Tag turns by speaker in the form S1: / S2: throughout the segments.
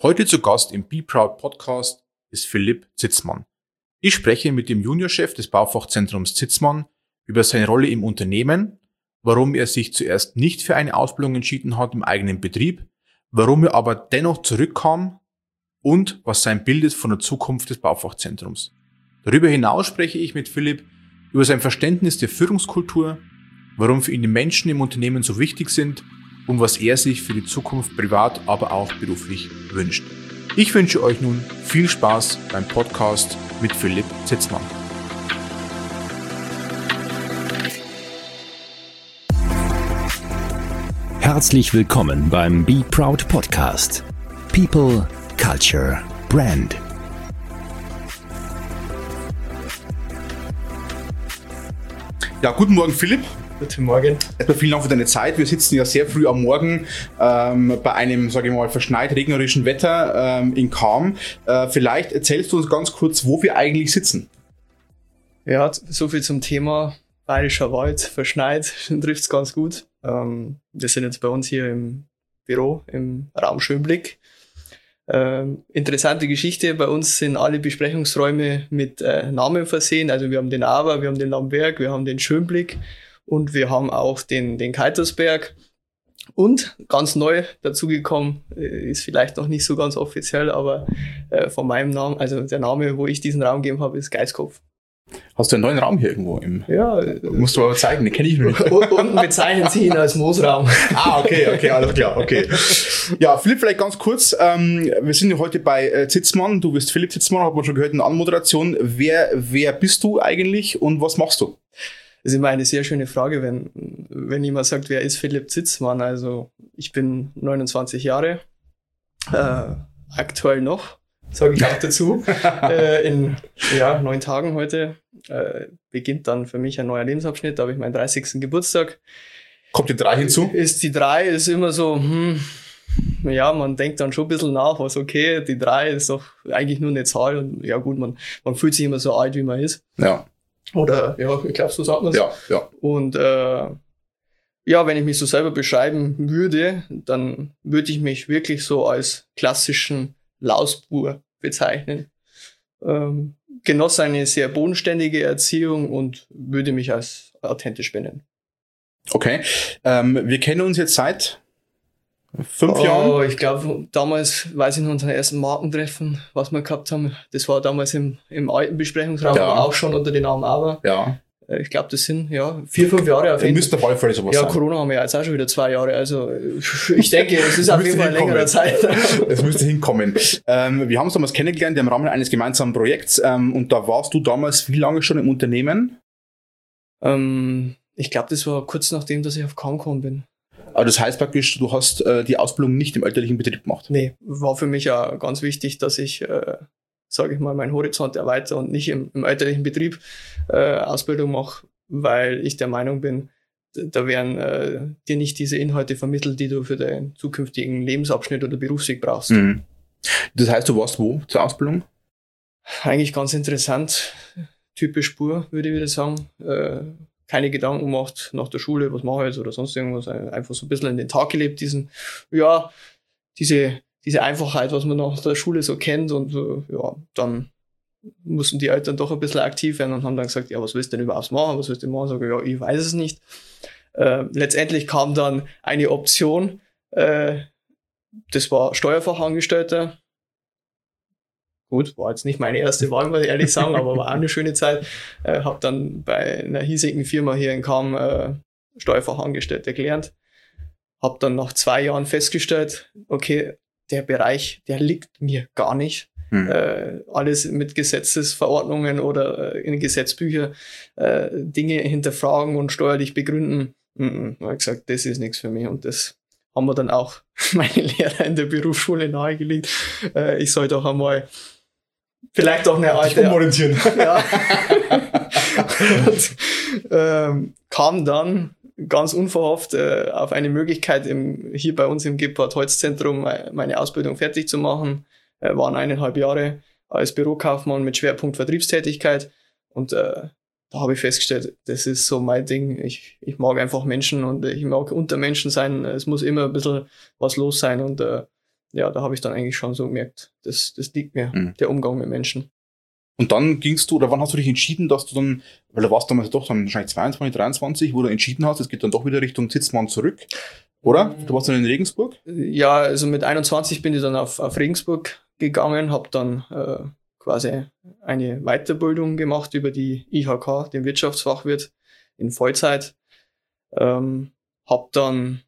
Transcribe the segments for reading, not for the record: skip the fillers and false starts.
S1: Heute zu Gast im Be Proud Podcast ist Philipp Zitzmann. Ich spreche mit dem Juniorchef des Baufachzentrums Zitzmann über seine Rolle im Unternehmen, warum er sich zuerst nicht für eine Ausbildung entschieden hat im eigenen Betrieb, warum er aber dennoch zurückkam und was sein Bild ist von der Zukunft des Baufachzentrums. Darüber hinaus spreche ich mit Philipp über sein Verständnis der Führungskultur, warum für ihn die Menschen im Unternehmen so wichtig sind und was er sich für die Zukunft privat, aber auch beruflich wünscht. Ich wünsche euch nun viel Spaß beim Podcast mit Philipp Zitzmann.
S2: Herzlich willkommen beim Be Proud Podcast. People, Culture, Brand.
S1: Ja, guten Morgen Philipp.
S3: Guten Morgen.
S1: Erstmal vielen Dank für deine Zeit. Wir sitzen ja sehr früh am Morgen bei einem, sage ich mal, verschneit regnerischen Wetter in Cham. Vielleicht erzählst du uns ganz kurz, wo wir eigentlich sitzen.
S3: Ja, so viel zum Thema Bayerischer Wald, verschneit, trifft es ganz gut. Wir sind jetzt bei uns hier im Büro, im Raum Schönblick. Interessante Geschichte, bei uns sind alle Besprechungsräume mit Namen versehen. Also wir haben den Aber, wir haben den Lamberg, wir haben den Schönblick. Und wir haben auch den Keitersberg. Und ganz neu dazugekommen, ist vielleicht noch nicht so ganz offiziell, aber von meinem Namen, also der Name, wo ich diesen Raum gegeben habe, ist Geiskopf.
S1: Hast du einen neuen Raum hier irgendwo?
S3: Ja.
S1: Musst du aber zeigen, den kenne ich noch nicht.
S3: Unten bezeichnen sie ihn als Moosraum.
S1: Okay, alles klar, okay. Ja, Philipp, vielleicht ganz kurz. Wir sind ja heute bei Zitzmann. Du bist Philipp Zitzmann, hat man schon gehört in der Anmoderation. Wer bist du eigentlich und was machst du?
S3: Das ist immer eine sehr schöne Frage, wenn jemand sagt, wer ist Philipp Zitzmann? Also ich bin 29 Jahre, aktuell noch, sage ich auch dazu. In 9 Tagen heute beginnt dann für mich ein neuer Lebensabschnitt, da habe ich meinen 30. Geburtstag.
S1: Kommt die 3 hinzu?
S3: Die 3 ist immer so, man denkt dann schon ein bisschen nach, was okay, die 3 ist doch eigentlich nur eine Zahl und ja gut, man fühlt sich immer so alt, wie man ist.
S1: Ja.
S3: Oder, ich glaube, so sagt man es.
S1: Ja.
S3: Und wenn ich mich so selber beschreiben würde, dann würde ich mich wirklich so als klassischen Lausbur bezeichnen. Genoss eine sehr bodenständige Erziehung und würde mich als authentisch benennen.
S1: Okay. Wir kennen uns jetzt seit 5 Jahren?
S3: Ich glaube, damals, weiß ich noch, unsere ersten Markentreffen, was wir gehabt haben, das war damals im alten Besprechungsraum, aber auch schon unter dem Namen Aber.
S1: Ja.
S3: Ich glaube, das sind 4-5 Jahre auf jeden Fall.
S1: Müsste auf alle Fälle sowas sein.
S3: Ja, Corona haben wir ja jetzt auch schon wieder 2 Jahre, also ich denke, es ist auf jeden Fall eine längere Zeit.
S1: Es müsste hinkommen. Wir haben uns damals kennengelernt im Rahmen eines gemeinsamen Projekts und da warst du damals wie lange schon im Unternehmen?
S3: Ich glaube, das war kurz nachdem, dass ich auf Cham gekommen bin.
S1: Aber das heißt praktisch, du hast die Ausbildung nicht im elterlichen Betrieb gemacht?
S3: Nee, war für mich ja ganz wichtig, dass ich, sage ich mal, meinen Horizont erweitere und nicht im elterlichen Betrieb Ausbildung mache, weil ich der Meinung bin, da werden dir nicht diese Inhalte vermittelt, die du für deinen zukünftigen Lebensabschnitt oder Berufsweg brauchst.
S1: Mhm. Das heißt, du warst wo zur Ausbildung?
S3: Eigentlich ganz interessant, typisch Spur, würde ich wieder sagen. Keine Gedanken gemacht nach der Schule, was mache ich jetzt oder sonst irgendwas, einfach so ein bisschen in den Tag gelebt, diese Einfachheit, was man nach der Schule so kennt und dann mussten die Eltern doch ein bisschen aktiv werden und haben dann gesagt, ja, was willst du denn überhaupt machen, was willst du machen? Sag ich, ja, ich weiß es nicht. Letztendlich kam dann eine Option, das war Steuerfachangestellter. Gut, war jetzt nicht meine erste Wahl, muss ich ehrlich sagen, aber war auch eine schöne Zeit. Habe dann bei einer hiesigen Firma hier in Cham Steuerfachangestellter gelernt. Habe dann nach 2 Jahren festgestellt, okay, der Bereich, der liegt mir gar nicht. Alles mit Gesetzesverordnungen oder in Gesetzbücher Dinge hinterfragen und steuerlich begründen. Habe ich gesagt, das ist nichts für mich und das haben wir dann auch meine Lehrer in der Berufsschule nahegelegt. Ich soll doch einmal vielleicht auch eine alte
S1: umorientieren.
S3: Ja. Und kam dann ganz unverhofft auf eine Möglichkeit, hier bei uns im Gebhardt Holzzentrum meine Ausbildung fertig zu machen. Waren 1,5 Jahre als Bürokaufmann mit Schwerpunkt Vertriebstätigkeit und da habe ich festgestellt, das ist so mein Ding. Ich mag einfach Menschen und ich mag unter Menschen sein. Es muss immer ein bisschen was los sein und ja, da habe ich dann eigentlich schon so gemerkt, das liegt mir, der Umgang mit Menschen.
S1: Und dann gingst du, oder wann hast du dich entschieden, dass du dann, weil du warst damals doch dann wahrscheinlich 22, 23, wo du entschieden hast, es geht dann doch wieder Richtung Zitzmann zurück, oder? Du warst dann in Regensburg?
S3: Ja, also mit 21 bin ich dann auf Regensburg gegangen, habe dann quasi eine Weiterbildung gemacht über die IHK, den Wirtschaftsfachwirt in Vollzeit. Habe dann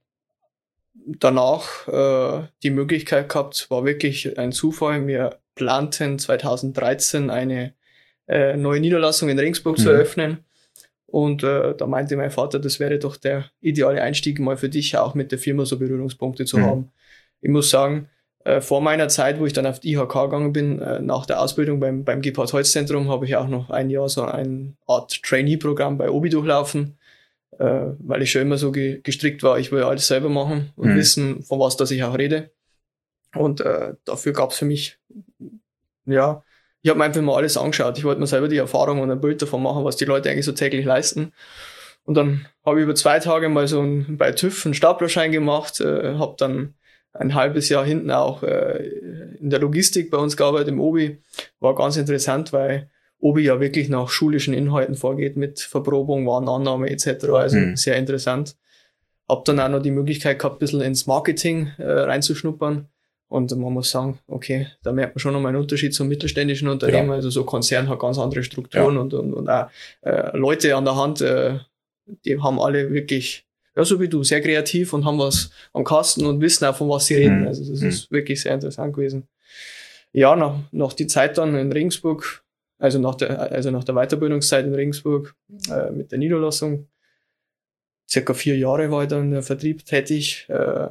S3: danach die Möglichkeit gehabt, war wirklich ein Zufall, wir planten 2013 eine neue Niederlassung in Regensburg zu eröffnen. Und da meinte mein Vater, das wäre doch der ideale Einstieg mal für dich, auch mit der Firma so Berührungspunkte zu haben. Ich muss sagen, vor meiner Zeit, wo ich dann auf die IHK gegangen bin, nach der Ausbildung beim Gebhardt-Holz-Zentrum, habe ich auch noch ein Jahr so eine Art Trainee-Programm bei Obi durchlaufen, weil ich schon immer so gestrickt war, ich will alles selber machen und wissen, von was dass ich auch rede. Und dafür gab es für mich, ja, ich habe mir einfach mal alles angeschaut. Ich wollte mir selber die Erfahrung und ein Bild davon machen, was die Leute eigentlich so täglich leisten. Und dann habe ich über 2 Tage mal so bei TÜV einen Staplerschein gemacht, habe dann ein halbes Jahr hinten auch in der Logistik bei uns gearbeitet, im Obi. War ganz interessant, weil Obi ja wirklich nach schulischen Inhalten vorgeht mit Verprobung, Warenannahme etc. Also sehr interessant. Hab dann auch noch die Möglichkeit gehabt, ein bisschen ins Marketing reinzuschnuppern. Und man muss sagen, okay, da merkt man schon nochmal einen Unterschied zum mittelständischen Unternehmen. Ja. Also so Konzern hat ganz andere Strukturen und auch Leute an der Hand, die haben alle wirklich, ja, so wie du, sehr kreativ und haben was am Kasten und wissen auch, von was sie reden. Also das ist wirklich sehr interessant gewesen. Ja, nach die Zeit dann in Regensburg, also nach der Weiterbildungszeit in Regensburg mit der Niederlassung, circa 4 Jahre war ich dann in der Vertrieb tätig,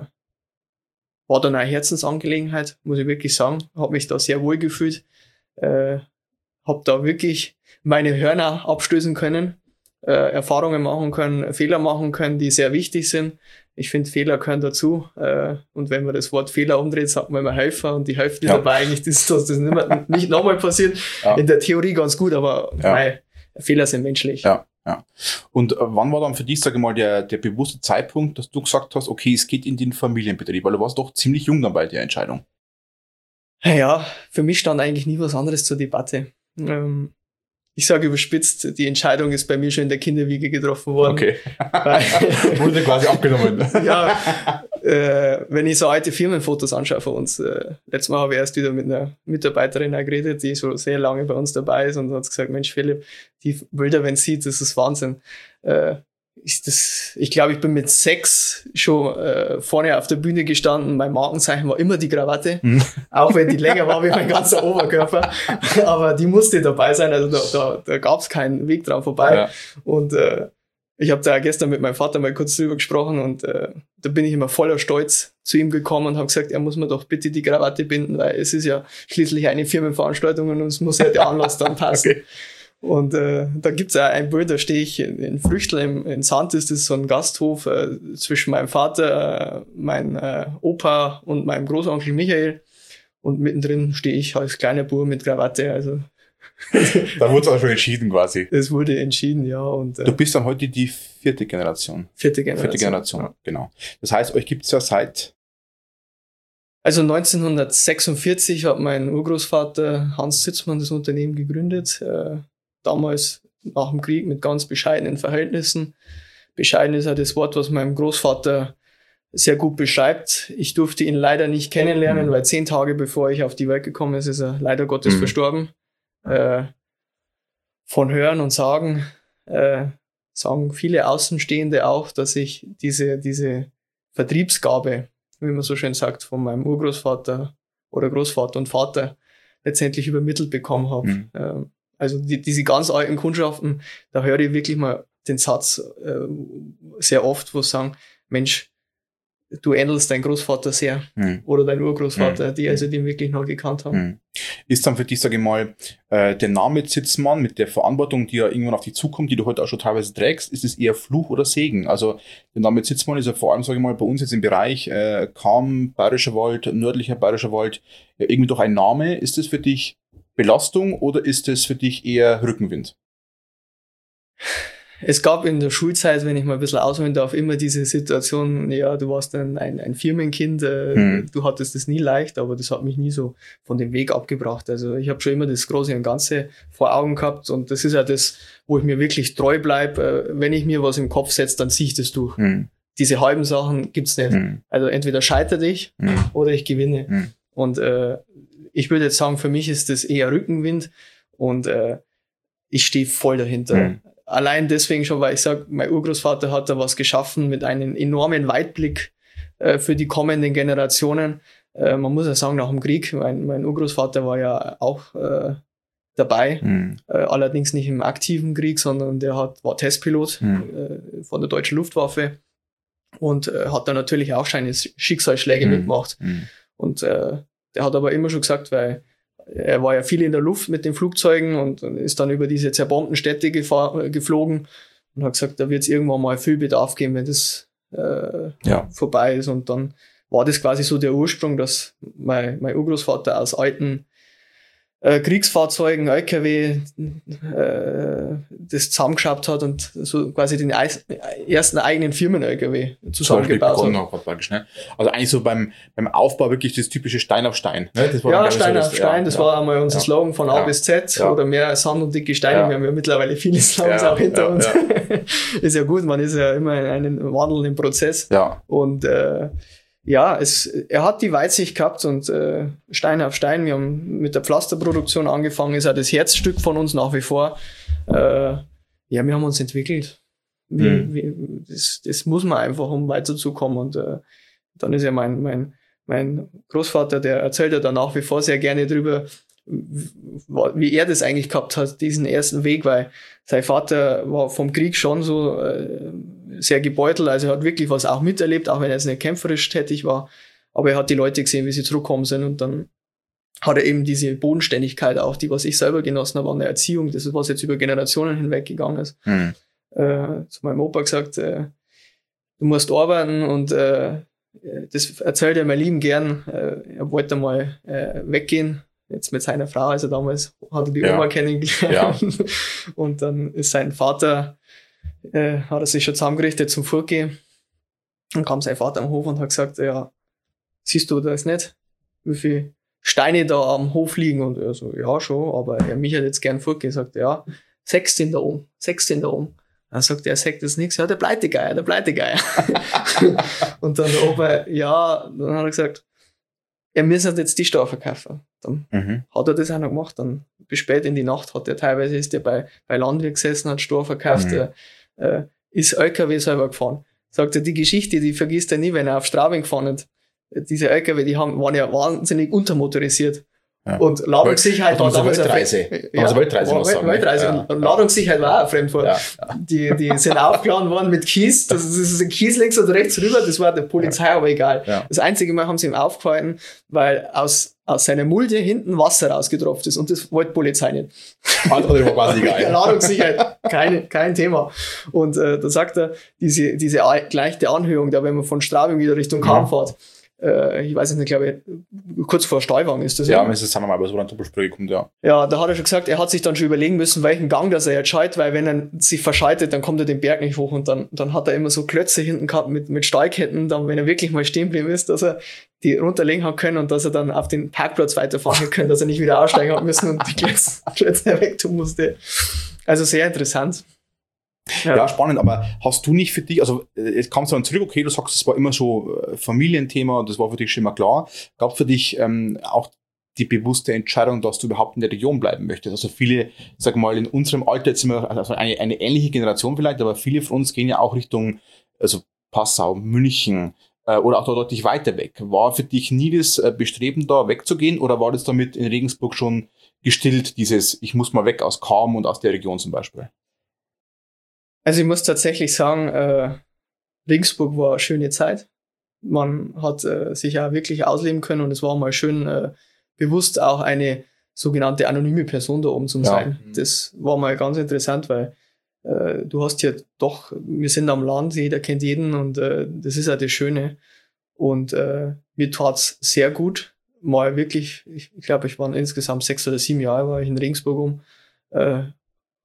S3: war dann eine Herzensangelegenheit, muss ich wirklich sagen. Habe mich da sehr wohl gefühlt. Habe da wirklich meine Hörner abstößen können, Erfahrungen machen können, Fehler machen können, die sehr wichtig sind. Ich finde, Fehler gehören dazu. Und wenn man das Wort Fehler umdreht, sagt man immer Helfer. Und die Hälfte dabei eigentlich, dass das nicht nochmal passiert. Ja. In der Theorie ganz gut, aber Fehler sind menschlich.
S1: Ja. Ja. Und wann war dann für dich, sage ich mal, der bewusste Zeitpunkt, dass du gesagt hast, okay, es geht in den Familienbetrieb, weil du warst doch ziemlich jung dann bei der Entscheidung.
S3: Ja, für mich stand eigentlich nie was anderes zur Debatte. Ich sage überspitzt, die Entscheidung ist bei mir schon in der Kinderwiege getroffen worden.
S1: Okay. Wurde quasi abgenommen.
S3: Ja, wenn ich so alte Firmenfotos anschaue von uns, letztes Mal habe ich erst wieder mit einer Mitarbeiterin geredet, die schon sehr lange bei uns dabei ist und hat gesagt, Mensch Philipp, die Bilder, wenn sie sieht, das ist Wahnsinn. Ich glaube, ich bin mit 6 schon vorne auf der Bühne gestanden. Mein Markenzeichen war immer die Krawatte, auch wenn die länger war wie mein ganzer Oberkörper. Aber die musste dabei sein, also da gab es keinen Weg dran vorbei. Ja. Und ich habe da gestern mit meinem Vater mal kurz drüber gesprochen und da bin ich immer voller Stolz zu ihm gekommen und habe gesagt, er muss mir doch bitte die Krawatte binden, weil es ist ja schließlich eine Firmenveranstaltung und es muss ja der Anlass dann passen. Okay. Und da gibt's auch ein Bild, da stehe ich in Früchtel in Sand, ist das so ein Gasthof zwischen meinem Vater, mein Opa und meinem Großonkel Michael. Und mittendrin stehe ich als kleiner Bub mit Krawatte. Also
S1: da wurde es auch schon entschieden quasi.
S3: Es wurde entschieden, ja. Und
S1: du bist dann heute die 4. Generation.
S3: 4. Generation.
S1: 4. Generation, ja. Genau. Das heißt, euch gibt's ja seit...
S3: Also 1946 hat mein Urgroßvater Hans Zitzmann das Unternehmen gegründet. Damals nach dem Krieg mit ganz bescheidenen Verhältnissen. Bescheiden ist ja das Wort, was meinem Großvater sehr gut beschreibt. Ich durfte ihn leider nicht kennenlernen, weil 10 Tage bevor ich auf die Welt gekommen ist er leider Gottes verstorben. Von Hören und Sagen sagen viele Außenstehende auch, dass ich diese Vertriebsgabe, wie man so schön sagt, von meinem Urgroßvater oder Großvater und Vater letztendlich übermittelt bekommen habe. Also diese ganz alten Kundschaften, da höre ich wirklich mal den Satz sehr oft, wo sie sagen, Mensch, du ähnelst deinen Großvater sehr oder dein Urgroßvater, die also den wirklich noch gekannt haben.
S1: Ist dann für dich, sage ich mal, der Name Zitzmann mit der Verantwortung, die ja irgendwann auf dich zukommt, die du heute auch schon teilweise trägst, ist es eher Fluch oder Segen? Also der Name Zitzmann ist ja vor allem, sage ich mal, bei uns jetzt im Bereich Cham, Bayerischer Wald, nördlicher Bayerischer Wald, irgendwie doch ein Name. Ist das für dich Belastung oder ist es für dich eher Rückenwind?
S3: Es gab in der Schulzeit, wenn ich mal ein bisschen ausholen darf, immer diese Situation, ja, du warst ein Firmenkind, du hattest es nie leicht, aber das hat mich nie so von dem Weg abgebracht. Also ich habe schon immer das Große und Ganze vor Augen gehabt und das ist ja das, wo ich mir wirklich treu bleibe. Wenn ich mir was im Kopf setze, dann ziehe ich das durch. Diese halben Sachen gibt's nicht. Also entweder scheitere ich oder ich gewinne. Und ich würde jetzt sagen, für mich ist das eher Rückenwind und ich stehe voll dahinter. Allein deswegen schon, weil ich sage, mein Urgroßvater hat da was geschaffen mit einem enormen Weitblick für die kommenden Generationen. Man muss ja sagen, nach dem Krieg, mein Urgroßvater war ja auch dabei, allerdings nicht im aktiven Krieg, sondern der war Testpilot von der deutschen Luftwaffe und hat da natürlich auch seine Schicksalsschläge mitgemacht. Und der hat aber immer schon gesagt, weil er war ja viel in der Luft mit den Flugzeugen und ist dann über diese zerbombten Städte geflogen und hat gesagt, da wird es irgendwann mal viel Bedarf geben, wenn das vorbei ist. Und dann war das quasi so der Ursprung, dass mein Urgroßvater aus alten Kriegsfahrzeugen, LKW, das zusammengeschraubt hat und so quasi den ersten eigenen Firmen-LKW zusammengebaut hat.
S1: Ne? Also eigentlich so beim Aufbau wirklich das typische Stein auf Stein. Ne? Das war
S3: Stein auf Stein, das war einmal unser Slogan von A bis Z oder mehr Sand und dicke Steine. Wir haben ja mittlerweile viele Slogans auch hinter uns. Ist ja gut, man ist ja immer in einem wandelnden Prozess. Und er hat die Weitsicht gehabt und Stein auf Stein. Wir haben mit der Pflasterproduktion angefangen, ist ja das Herzstück von uns nach wie vor. Wir haben uns entwickelt. Das muss man einfach, um weiterzukommen. Und dann ist ja mein Großvater, der erzählt ja da nach wie vor sehr gerne drüber, wie er das eigentlich gehabt hat, diesen ersten Weg, weil sein Vater war vom Krieg schon so sehr gebeutelt, also er hat wirklich was auch miterlebt, auch wenn er jetzt nicht kämpferisch tätig war, aber er hat die Leute gesehen, wie sie zurückgekommen sind und dann hat er eben diese Bodenständigkeit auch, die was ich selber genossen habe an der Erziehung, das ist was jetzt über Generationen hinweg gegangen ist. Zu meinem Opa gesagt, du musst arbeiten und das erzählt er mir lieben gern, er wollte mal weggehen, jetzt mit seiner Frau, also damals hat er die Oma kennengelernt. Und dann ist sein Vater, hat er sich schon zusammengerichtet zum Fortgehen. Dann kam sein Vater am Hof und hat gesagt, ja, siehst du das nicht? Wie viele Steine da am Hof liegen? Und er so, ja schon, aber mich hat jetzt gern fortgehen. Sagt ja, 16 da oben. Dann sagt er sagt das nichts, ja, der Pleitegeier. Und dann der Opa, dann hat er gesagt, er müsste jetzt die Steuer verkaufen. Dann hat er das auch noch gemacht. Dann bis spät in die Nacht hat er teilweise ist er bei Landwirt gesessen, hat Steuer verkauft, ist LKW selber gefahren. Sagt er, die Geschichte, die vergisst er nie, wenn er auf Straubing gefahren ist. Diese LKW, waren ja wahnsinnig untermotorisiert. Und Ladungssicherheit war damals Weltreise. Und Ladungssicherheit war auch ein Fremdwort. Die sind aufgeladen worden mit Kies. Das ist ein Kies links und rechts rüber. Das war der Polizei aber egal. Das einzige Mal haben sie ihm aufgehalten, weil aus seiner Mulde hinten Wasser rausgetropft ist. Und das wollte die Polizei nicht.
S1: Also war quasi egal.
S3: Ladungssicherheit, kein Thema. Und da sagt er, diese leichte Anhöhung, da wenn man von Straubing wieder Richtung Cham fährt, ich weiß nicht, glaube ich, kurz vor Steuerwagen ist das.
S1: Ja, es ist einmal, wo dann Doppelspur kommt,
S3: Ja, da hat er schon gesagt, er hat sich dann schon überlegen müssen, welchen Gang das er jetzt schaltet, weil wenn er sich verschaltet, dann kommt er den Berg nicht hoch und dann hat er immer so Klötze hinten gehabt mit Stahlketten, dann, wenn er wirklich mal stehen geblieben ist, dass er die runterlegen hat können und dass er dann auf den Parkplatz weiterfahren hat können, dass er nicht wieder aussteigen hat müssen und die Klötze weg tun musste. Also sehr interessant.
S1: Ja, spannend, aber hast du nicht für dich, also jetzt kamst du dann zurück, okay, du sagst, es war immer so Familienthema, das war für dich schon immer klar. Gab es für dich auch die bewusste Entscheidung, dass du überhaupt in der Region bleiben möchtest? Also viele, sag mal, in unserem Alter, jetzt sind wir also eine ähnliche Generation vielleicht, aber viele von uns gehen ja auch Richtung, also Passau, München oder auch deutlich weiter weg. War für dich nie das Bestreben, da wegzugehen oder war das damit in Regensburg schon gestillt, dieses, ich muss mal weg aus Cham und aus der Region zum Beispiel?
S3: Also ich muss tatsächlich sagen, Regensburg war eine schöne Zeit. Man hat sich ja wirklich ausleben können und es war mal schön bewusst auch eine sogenannte anonyme Person da oben zu sein. Das war mal ganz interessant, weil du hast ja doch, wir sind am Land, jeder kennt jeden und das ist ja das Schöne. Und mir tat's sehr gut. Mal wirklich, ich glaube, ich war insgesamt 6 oder 7 Jahre war ich in Regensburg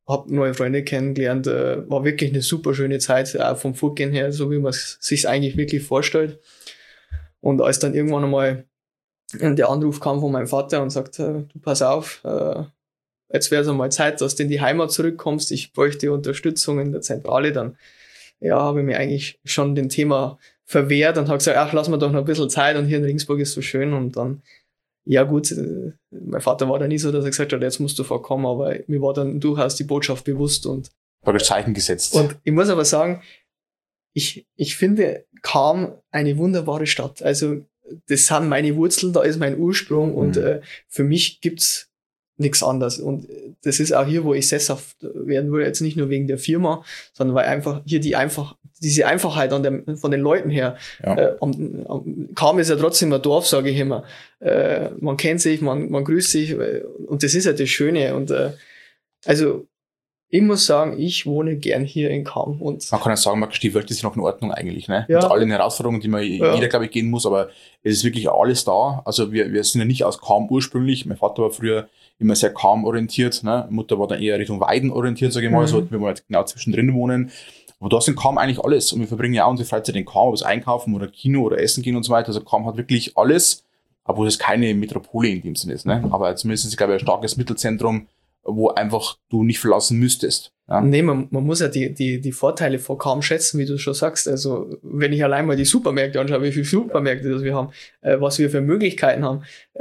S3: habe neue Freunde kennengelernt, war wirklich eine super schöne Zeit, auch vom Vorgehen her, so wie man es sich eigentlich wirklich vorstellt. Und als dann irgendwann einmal der Anruf kam von meinem Vater und sagt, du pass auf, jetzt wäre es einmal Zeit, dass du in die Heimat zurückkommst, ich bräuchte Unterstützung in der Zentrale, dann habe ich mir eigentlich schon dem Thema verwehrt und habe gesagt, ach, lass mir doch noch ein bisschen Zeit und hier in Regensburg ist so schön. Und dann, ja gut, mein Vater war da nie so, dass er gesagt hat, jetzt musst du vorkommen, aber mir war dann durchaus die Botschaft bewusst und
S1: das Zeichen gesetzt.
S3: Und ich muss aber sagen, ich finde Cham eine wunderbare Stadt. Also das sind meine Wurzeln, da ist mein Ursprung und für mich gibt's nichts anderes. Und das ist auch hier, wo ich sesshaft werden will, jetzt nicht nur wegen der Firma, sondern weil einfach hier diese Einfachheit von den Leuten her. Ja. Cham ist ja trotzdem ein Dorf, sage ich immer. Man kennt sich, man grüßt sich und das ist ja das Schöne. Und also ich muss sagen, ich wohne gern hier in Cham. Und
S1: man kann ja sagen, die Welt ist noch in Ordnung eigentlich. Ne?
S3: Ja.
S1: Mit allen Herausforderungen, die jeder, glaube ich, gehen muss, aber es ist wirklich alles da. Also wir sind ja nicht aus Cham ursprünglich. Mein Vater war früher immer sehr Cham orientiert. Ne? Mutter war dann eher Richtung Weiden orientiert, sage ich mal. So, wir halt genau zwischendrin wohnen. Aber da sind Cham eigentlich alles. Und wir verbringen ja auch unsere Freizeit in Cham, ob es einkaufen oder Kino oder essen gehen und so weiter. Also Cham hat wirklich alles, obwohl es keine Metropole in dem Sinne ist. Ne? Aber zumindest ist es, glaube ich, ein starkes Mittelzentrum, wo einfach du nicht verlassen müsstest. Ja?
S3: Nee, man muss ja die Vorteile von Cham schätzen, wie du schon sagst. Also wenn ich allein mal die Supermärkte anschaue, wie viele Supermärkte das wir haben, was wir für Möglichkeiten haben.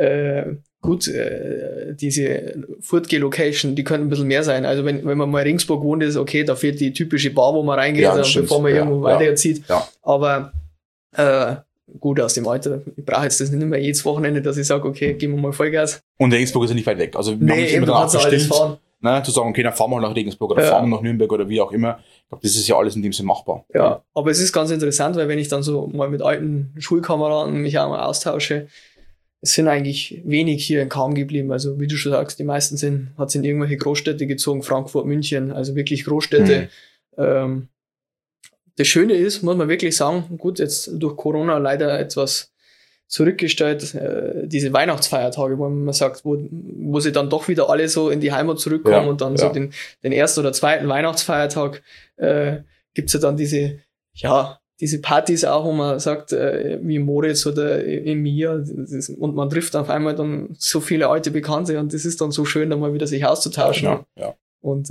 S3: Diese Furtge-Location, die könnten ein bisschen mehr sein. Also wenn man mal in Regensburg wohnt, ist okay, da fehlt die typische Bar, wo man reingeht, bevor man irgendwo weiterzieht. Ja. Aber gut, aus dem Alter, ich brauche jetzt das nicht mehr jedes Wochenende, dass ich sage, okay, gehen wir mal Vollgas.
S1: Und Regensburg ist ja nicht weit weg. Also wir haben uns immer danach bestimmt, ne, zu sagen, okay, dann fahren wir nach Regensburg oder fahren wir nach Nürnberg oder wie auch immer. Ich glaube, das ist ja alles in dem Sinne machbar.
S3: Ja, aber es ist ganz interessant, weil wenn ich dann so mal mit alten Schulkameraden mich auch mal austausche, es sind eigentlich wenig hier in Cham geblieben. Also wie du schon sagst, die meisten hat es in irgendwelche Großstädte gezogen, Frankfurt, München, also wirklich Großstädte. Das Schöne ist, muss man wirklich sagen, gut, jetzt durch Corona leider etwas zurückgestellt, diese Weihnachtsfeiertage, wo man sagt, wo sie dann doch wieder alle so in die Heimat zurückkommen und dann so den ersten oder zweiten Weihnachtsfeiertag gibt's ja dann diese Partys auch, wo man sagt, wie Moritz oder in mir, und man trifft auf einmal dann so viele alte Bekannte und das ist dann so schön, dann mal wieder sich auszutauschen.
S1: Ja.
S3: Und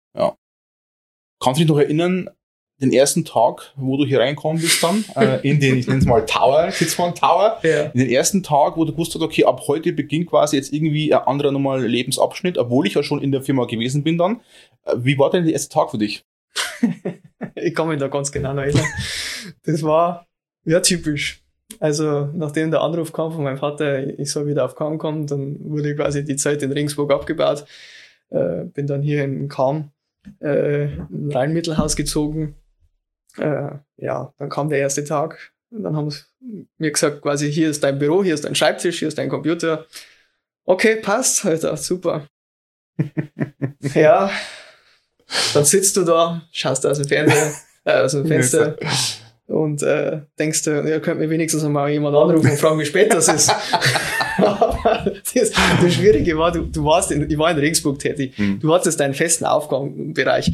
S1: kannst du dich noch erinnern, den ersten Tag, wo du hier reingekommen bist dann, in den, ich nenne es mal Tower, Zitzmann Tower, in den ersten Tag, wo du gewusst hast, okay, ab heute beginnt quasi jetzt irgendwie ein anderer normal Lebensabschnitt, obwohl ich ja schon in der Firma gewesen bin dann. Wie war denn der erste Tag für dich?
S3: Ich kann mich da ganz genau erinnern. Das war ja typisch. Also nachdem der Anruf kam von meinem Vater, ich soll wieder auf Cham kommen, dann wurde quasi die Zeit in Regensburg abgebaut. Bin dann hier in Cham in Rheinmittelhaus gezogen. Dann kam der erste Tag. Und dann haben sie mir gesagt, quasi, hier ist dein Büro, hier ist dein Schreibtisch, hier ist dein Computer. Okay, passt. Alter, super. Ja, dann sitzt du da, schaust aus dem Fenster und denkst du, ja, könnte mir wenigstens einmal jemand anrufen und fragen, wie spät das ist. Aber das Schwierige war, ich war in Regensburg tätig. Du hattest deinen festen Aufgabenbereich.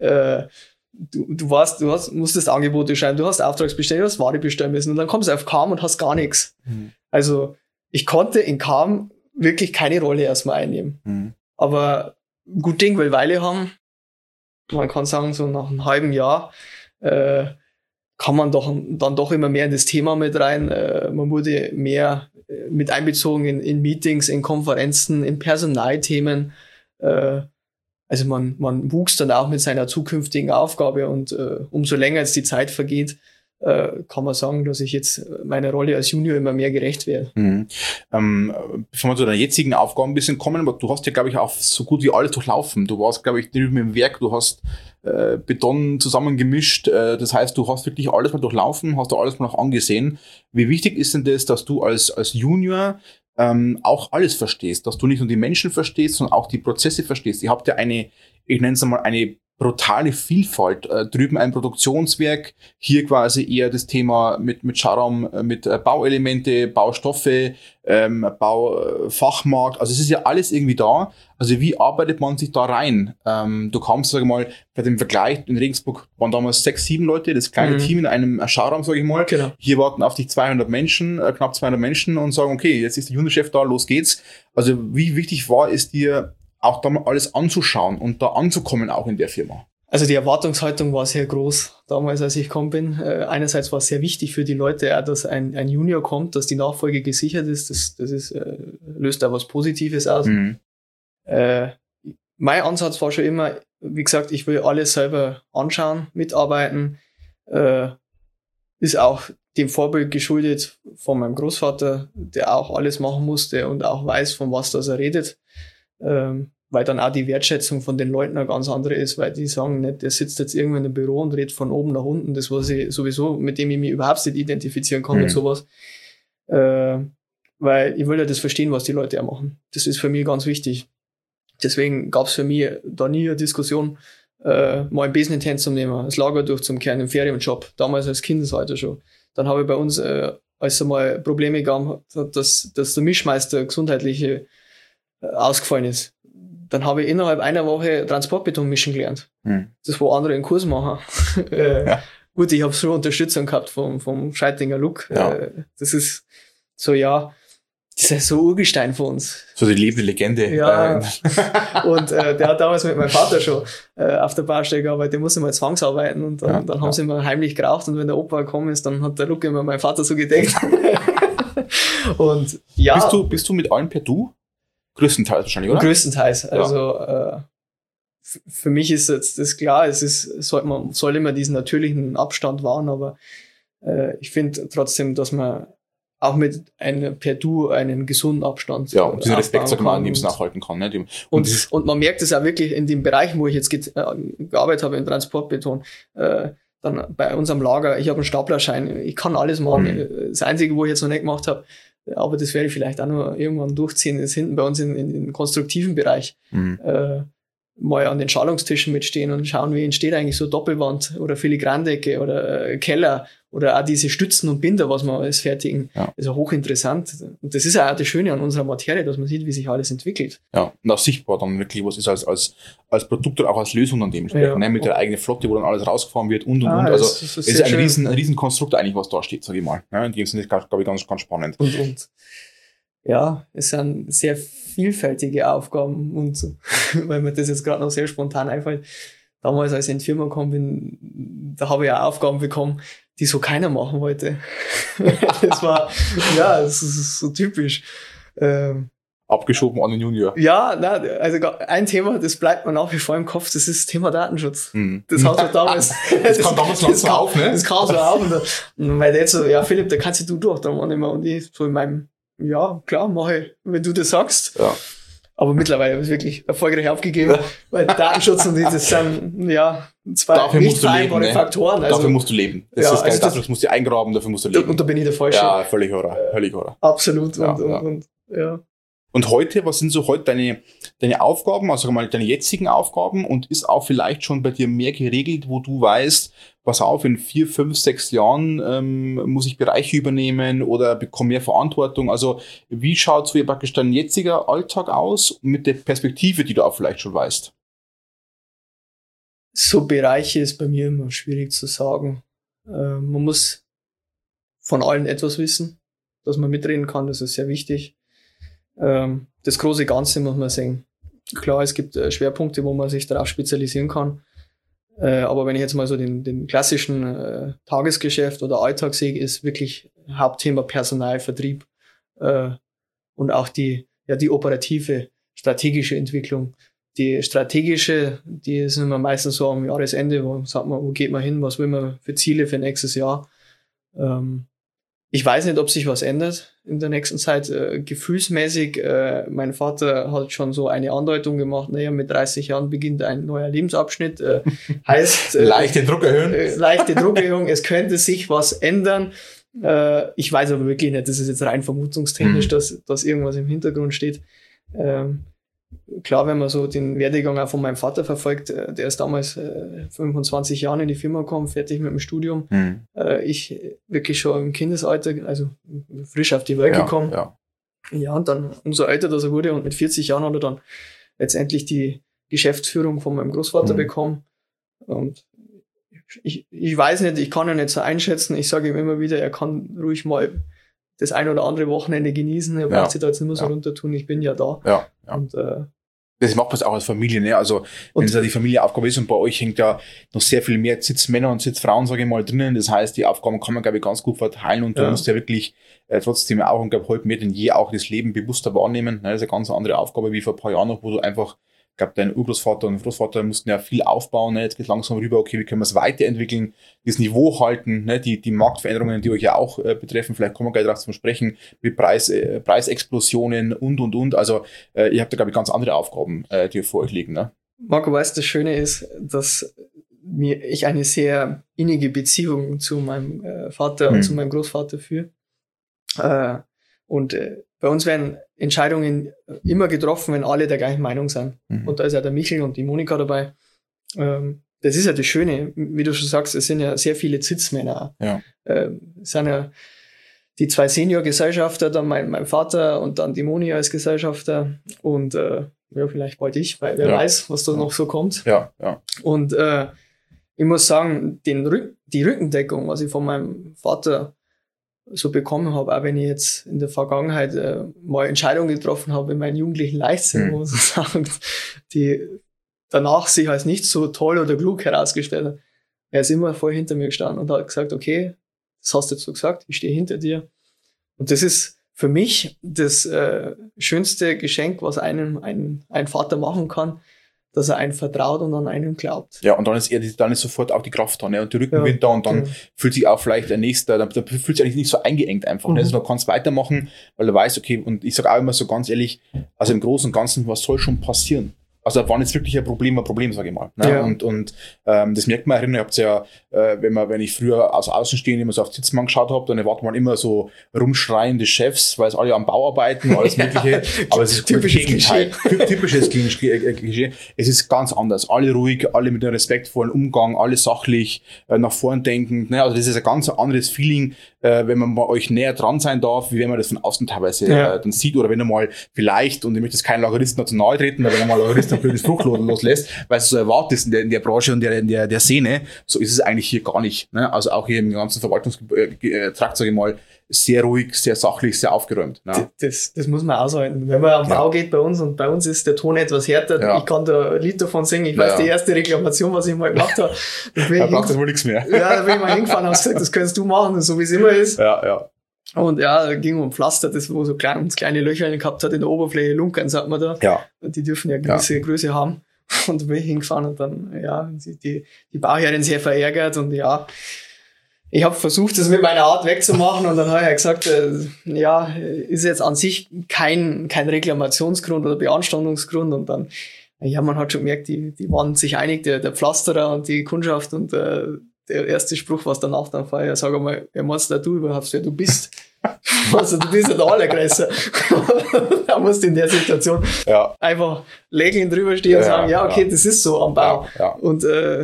S3: Du musstest Angebote schreiben, du hast Auftragsbestellung, du hast Ware bestellen müssen und dann kommst du auf Cham und hast gar nichts. Also ich konnte in Cham wirklich keine Rolle erstmal einnehmen. Aber gut Ding will Weile haben. Man kann sagen, so nach einem halben Jahr kann man dann doch immer mehr in das Thema mit rein. Man wurde mehr mit einbezogen in Meetings, in Konferenzen, in Personalthemen. Also man wuchs dann auch mit seiner zukünftigen Aufgabe und umso länger jetzt die Zeit vergeht, kann man sagen, dass ich jetzt meiner Rolle als Junior immer mehr gerecht werde.
S1: Bevor wir zu deinen jetzigen Aufgaben ein bisschen kommen, du hast ja, glaube ich, auch so gut wie alles durchlaufen. Du warst, glaube ich, drüben im Werk, du hast Beton zusammengemischt, das heißt, du hast wirklich alles mal durchlaufen, hast du alles mal noch angesehen. Wie wichtig ist denn das, dass du als Junior auch alles verstehst, dass du nicht nur die Menschen verstehst, sondern auch die Prozesse verstehst? Ihr habt ja ich nenne es mal eine brutale Vielfalt. Drüben ein Produktionswerk, hier quasi eher das Thema mit Schauraum, mit Bauelemente, Baustoffe, Baufachmarkt. Also es ist ja alles irgendwie da. Also wie arbeitet man sich da rein? Du kommst, sag ich mal, bei dem Vergleich in Regensburg waren damals 6, 7 Leute, das kleine Team in einem Schauraum, sag ich mal.
S3: Genau.
S1: Hier warten auf dich 200 Menschen, knapp 200 Menschen und sagen, okay, jetzt ist der Juniorchef da, los geht's. Also wie wichtig war es dir, auch da mal alles anzuschauen und da anzukommen, auch in der Firma?
S3: Also die Erwartungshaltung war sehr groß damals, als ich gekommen bin. Einerseits war es sehr wichtig für die Leute, auch, dass ein Junior kommt, dass die Nachfolge gesichert ist. Das ist, löst da was Positives aus.
S1: Mhm.
S3: Mein Ansatz war schon immer, wie gesagt, ich will alles selber anschauen, mitarbeiten. Ist auch dem Vorbild geschuldet von meinem Großvater, der auch alles machen musste und auch weiß, von was das er redet. Weil dann auch die Wertschätzung von den Leuten eine ganz andere ist, weil die sagen nicht, der sitzt jetzt irgendwo in einem Büro und redet von oben nach unten, das was ich sowieso, mit dem ich mich überhaupt nicht identifizieren kann mit sowas. Weil ich will ja das verstehen, was die Leute auch machen. Das ist für mich ganz wichtig. Deswegen gab es für mich da nie eine Diskussion, mal ein Besen in die Hand zu nehmen, das Lager durchzukehren im Ferienjob, damals als Kindesalter schon. Dann habe ich bei uns, als es mal Probleme gab, dass der Mischmeister gesundheitliche ausgefallen ist. Dann habe ich innerhalb einer Woche Transportbeton mischen gelernt. Das, wo andere einen Kurs machen.
S1: Ja.
S3: Gut, ich habe so Unterstützung gehabt vom Scheitinger Luck.
S1: Ja.
S3: Das ist so, das ist so Urgestein für uns.
S1: So die lebende Legende.
S3: Ja. Und der hat damals mit meinem Vater schon auf der Baustelle gearbeitet, der musste mal zwangsarbeiten und dann haben sie immer heimlich geraucht und wenn der Opa gekommen ist, dann hat der Luck immer meinen Vater so gedeckt. Und ja.
S1: Bist du mit allen per Du? Größtenteils wahrscheinlich, oder?
S3: Größtenteils. Also für mich ist jetzt das klar, man soll immer diesen natürlichen Abstand wahren, aber ich finde trotzdem, dass man auch mit einem per Du einen gesunden Abstand
S1: und diesen Respekt sollte man am liebsten
S3: und
S1: nachhalten kann. Ne?
S3: Und man merkt es auch wirklich in den Bereichen, wo ich jetzt gearbeitet habe, im Transportbeton, dann bei unserem Lager, ich habe einen Staplerschein, ich kann alles machen. Das Einzige, wo ich jetzt noch nicht gemacht habe, aber das werde ich vielleicht auch noch irgendwann durchziehen, ist hinten bei uns in den konstruktiven Bereich mal an den Schalungstischen mitstehen und schauen, wie entsteht eigentlich so Doppelwand oder Filigrandecke oder Keller oder auch diese Stützen und Binder, was wir alles fertigen.
S1: Ja.
S3: Das ist ja hochinteressant. Und das ist auch das Schöne an unserer Materie, dass man sieht, wie sich alles entwickelt.
S1: Ja, und auch sichtbar dann wirklich, was ist als Produkt oder auch als Lösung dann dementsprechend, ne? Mit der eigenen Flotte, wo dann alles rausgefahren wird und. Also es ist ein riesen Konstrukt eigentlich, was da steht, sage ich mal. Ja, in dem Sinne ist, glaube ich, ganz, ganz spannend.
S3: Und ja, es sind sehr vielfältige Aufgaben und weil mir das jetzt gerade noch sehr spontan einfällt, damals, als ich in die Firma gekommen bin, da habe ich auch Aufgaben bekommen, die so keiner machen wollte. Das war, das ist so typisch.
S1: Abgeschoben an den Junior.
S3: Ja, also ein Thema, das bleibt mir nach wie vor im Kopf, das ist das Thema Datenschutz. Das hat so damals...
S1: Das kam damals langsam auf, ne?
S3: Das kam so auf und weil der jetzt so, Philipp, da kannst du durch, da war nicht mehr. Und ich so in meinem, ja, klar, mache ich, wenn du das sagst. Ja. Aber mittlerweile habe ich es wirklich erfolgreich aufgegeben, weil Datenschutz und das sind, zwei
S1: dafür
S3: nicht vereinbare Faktoren.
S1: Also, dafür musst du leben. Das ist geil, dafür musst du eingraben, dafür musst du leben.
S3: Und da bin ich der Falsche.
S1: Ja, völlig oder.
S3: Absolut.
S1: Und heute, was sind so heute deine Aufgaben, also mal deine jetzigen Aufgaben und ist auch vielleicht schon bei dir mehr geregelt, wo du weißt, pass auf, in 4, 5, 6 Jahren muss ich Bereiche übernehmen oder bekomme mehr Verantwortung. Also wie schaut so praktisch dein jetziger Alltag aus mit der Perspektive, die du auch vielleicht schon weißt?
S3: So Bereiche ist bei mir immer schwierig zu sagen. Man muss von allen etwas wissen, dass man mitreden kann, das ist sehr wichtig. Das große Ganze muss man sehen. Klar, es gibt Schwerpunkte, wo man sich darauf spezialisieren kann. Aber wenn ich jetzt mal so den klassischen Tagesgeschäft oder Alltag sehe, ist wirklich Hauptthema Personal, Vertrieb und auch die operative, strategische Entwicklung. Die strategische, die ist immer meistens so am Jahresende, wo sagt man, wo geht man hin, was will man für Ziele für nächstes Jahr. Ich weiß nicht, ob sich was ändert in der nächsten Zeit. Gefühlsmäßig, mein Vater hat schon so eine Andeutung gemacht, mit 30 Jahren beginnt ein neuer Lebensabschnitt. Heißt
S1: leichte Druckerhöhung.
S3: Leichte Druckerhöhung, es könnte sich was ändern. Ich weiß aber wirklich nicht, das ist jetzt rein vermutungstechnisch, dass irgendwas im Hintergrund steht. klar, wenn man so den Werdegang auch von meinem Vater verfolgt, der ist damals 25 Jahren in die Firma gekommen, fertig mit dem Studium. Ich wirklich schon im Kindesalter, also frisch auf die Welt gekommen. Ja, und dann umso älter, dass er wurde, und mit 40 Jahren hat er dann letztendlich die Geschäftsführung von meinem Großvater bekommen. Und ich weiß nicht, ich kann ihn nicht so einschätzen. Ich sage ihm immer wieder, er kann ruhig mal das ein oder andere Wochenende genießen. Er braucht sich da jetzt nicht mehr so runter tun. Ich bin ja da.
S1: Ja.
S3: Und,
S1: das macht man auch als Familie, ne? Also, wenn es ja die Familieaufgabe ist, und bei euch hängt ja noch sehr viel mehr Sitzmänner und Sitzfrauen, sage ich mal, drinnen. Das heißt, die Aufgaben kann man, glaube ich, ganz gut verteilen, und du musst ja wirklich trotzdem auch, und glaube heute mehr denn je auch das Leben bewusster wahrnehmen. Ne? Das ist eine ganz andere Aufgabe wie vor ein paar Jahren noch, wo du einfach, ich glaube, dein Urgroßvater und Großvater mussten ja viel aufbauen. Ne? Jetzt geht langsam rüber, okay, wie können wir es weiterentwickeln, das Niveau halten, ne? Die Marktveränderungen, die euch ja auch betreffen, vielleicht kommen wir gleich darauf zu sprechen, mit Preisexplosionen und. Also ihr habt da, glaube ich, ganz andere Aufgaben, die vor euch liegen. Ne?
S3: Marco, weißt du, das Schöne ist, dass ich eine sehr innige Beziehung zu meinem Vater und zu meinem Großvater führe. Und bei uns werden Entscheidungen immer getroffen, wenn alle der gleichen Meinung sind. Und da ist ja der Michel und die Monika dabei. Das ist ja das Schöne, wie du schon sagst, es sind ja sehr viele Sitzmänner. Es sind ja die 2 Senior-Gesellschafter, dann mein Vater und dann die Moni als Gesellschafter und ja, vielleicht bald ich, weil wer weiß, was da noch so kommt. Und ich muss sagen, die Rückendeckung, was ich von meinem Vater so bekommen habe, auch wenn ich jetzt in der Vergangenheit mal Entscheidungen getroffen habe in meinen jugendlichen Leichtsinn, muss man sagen, die danach sich als nicht so toll oder klug herausgestellt hat. Er ist immer voll hinter mir gestanden und hat gesagt, okay, das hast du jetzt so gesagt, ich stehe hinter dir. Und das ist für mich das schönste Geschenk, was einem ein Vater machen kann, dass er einen vertraut und an einen glaubt. Ja,
S1: und dann ist sofort auch die Kraft da, ne? Und die Rückenwind da, und dann fühlt sich auch vielleicht der Nächste, da fühlt sich eigentlich nicht so eingeengt einfach. Ne? Also man kann es weitermachen, weil er weiß, okay, und ich sage auch immer so ganz ehrlich, also im Großen und Ganzen, was soll schon passieren? Also wann ist wirklich ein Problem, sage ich mal. Ne?
S3: Ja.
S1: Und das merkt man ihr habt ja, wenn ich früher aus Außenstehend immer so auf Sitzmann geschaut habe, dann erwartet man immer so rumschreiende Chefs, weil es alle am Bau arbeiten und alles Mögliche. Aber es ist typisches Klischee. Es ist ganz anders. Alle ruhig, alle mit einem respektvollen Umgang, alle sachlich, nach vorn denkend. Ne? Also das ist ein ganz anderes Feeling, wenn man bei euch näher dran sein darf, wie wenn man das von außen teilweise dann sieht, oder wenn er mal vielleicht, und ich möchte jetzt keinen Lageristen noch zu nahe treten, aber wenn er mal Lageristen ein blödes Frucht loslässt, weil es so erwartet in der Branche und der Szene, so ist es eigentlich hier gar nicht. Ne? Also auch hier im ganzen Verwaltungstrakt, sage ich mal, sehr ruhig, sehr sachlich, sehr aufgeräumt. Ne?
S3: Das muss man aushalten. Wenn man am Bau geht bei uns, und bei uns ist der Ton etwas härter, ich kann da ein Lied davon singen. Ich weiß, die erste Reklamation, was ich mal gemacht habe,
S1: da braucht das wohl nichts mehr.
S3: Ja, da bin ich mal hingefahren und habe gesagt, das kannst du machen, so wie es immer ist.
S1: Ja.
S3: Und da ging um Pflaster, das wo so kleine Löcher gehabt hat in der Oberfläche, Lunkern, sagt man da.
S1: Ja.
S3: Die dürfen ja gewisse Größe haben. Und da bin ich hingefahren und dann, die Bauherrin sehr verärgert, und ich habe versucht, das mit meiner Art wegzumachen, und dann habe ich gesagt, ist jetzt an sich kein Reklamationsgrund oder Beanstandungsgrund, und dann, man hat schon gemerkt, die waren sich einig, der Pflasterer und die Kundschaft, und der erste Spruch, was danach dann war, sag einmal, wer meinst du überhaupt, wer du bist? Also du bist ja der Allergrößte. Da musst du in der Situation einfach lächelnd drüber stehen und sagen, das ist so am Bau. Und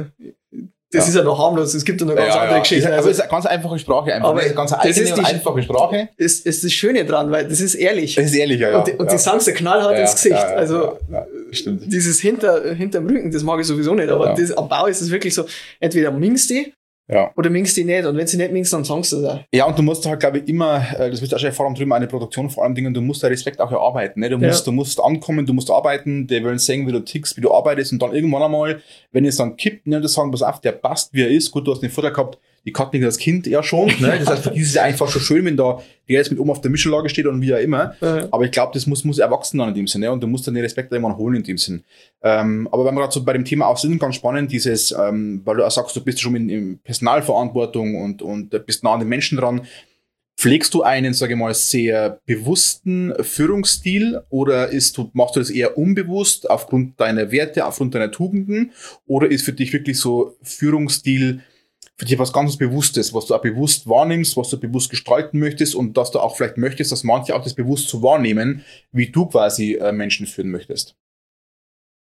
S3: das ist ja noch harmlos, es gibt ja noch ganz andere Geschichten.
S1: Aber es ist eine ganz einfache Sprache einfach.
S3: Aber
S1: eine ganz eigene und einfache Sprache.
S3: Ist das Schöne dran, weil das ist ehrlich.
S1: Das ist ehrlich,
S3: Und die sagen es knallhart ins Gesicht. Also
S1: stimmt.
S3: dieses hinterm Rücken, das mag ich sowieso nicht, aber am Bau ist es wirklich so, entweder mingst die oder mingst die nicht, und wenn sie nicht mingst, dann sagst du das auch.
S1: Ja, und du musst halt, glaube ich, immer, das bist du auch schon Erfahrung drüben, eine Produktion vor allem Dingen, du musst da Respekt auch erarbeiten. Ne? Du musst ankommen, du musst arbeiten, die wollen sehen, wie du tickst, wie du arbeitest, und dann irgendwann einmal, wenn es dann kippt, ne, das sagen, pass auf, der passt, wie er ist. Gut, du hast den Vorteil gehabt, die kannten nicht das Kind ja schon. Ne? Das heißt, für die ist es einfach schon schön, wenn der jetzt mit oben auf der Mischellage steht und wie auch immer. Aber ich glaube, das muss erwachsen dann in dem Sinne, und du musst dann den Respekt irgendwann holen in dem Sinn. Aber wenn wir gerade so bei dem Thema auch sind, ganz spannend, dieses, weil du auch sagst, du bist schon in Personalverantwortung und bist nah an den Menschen dran. Pflegst du einen, sage ich mal, sehr bewussten Führungsstil, oder machst du das eher unbewusst aufgrund deiner Werte, aufgrund deiner Tugenden, oder ist für dich wirklich so Führungsstil für dich was ganz Bewusstes, was du auch bewusst wahrnimmst, was du bewusst gestalten möchtest, und dass du auch vielleicht möchtest, dass manche auch das bewusst so wahrnehmen, wie du quasi Menschen führen möchtest?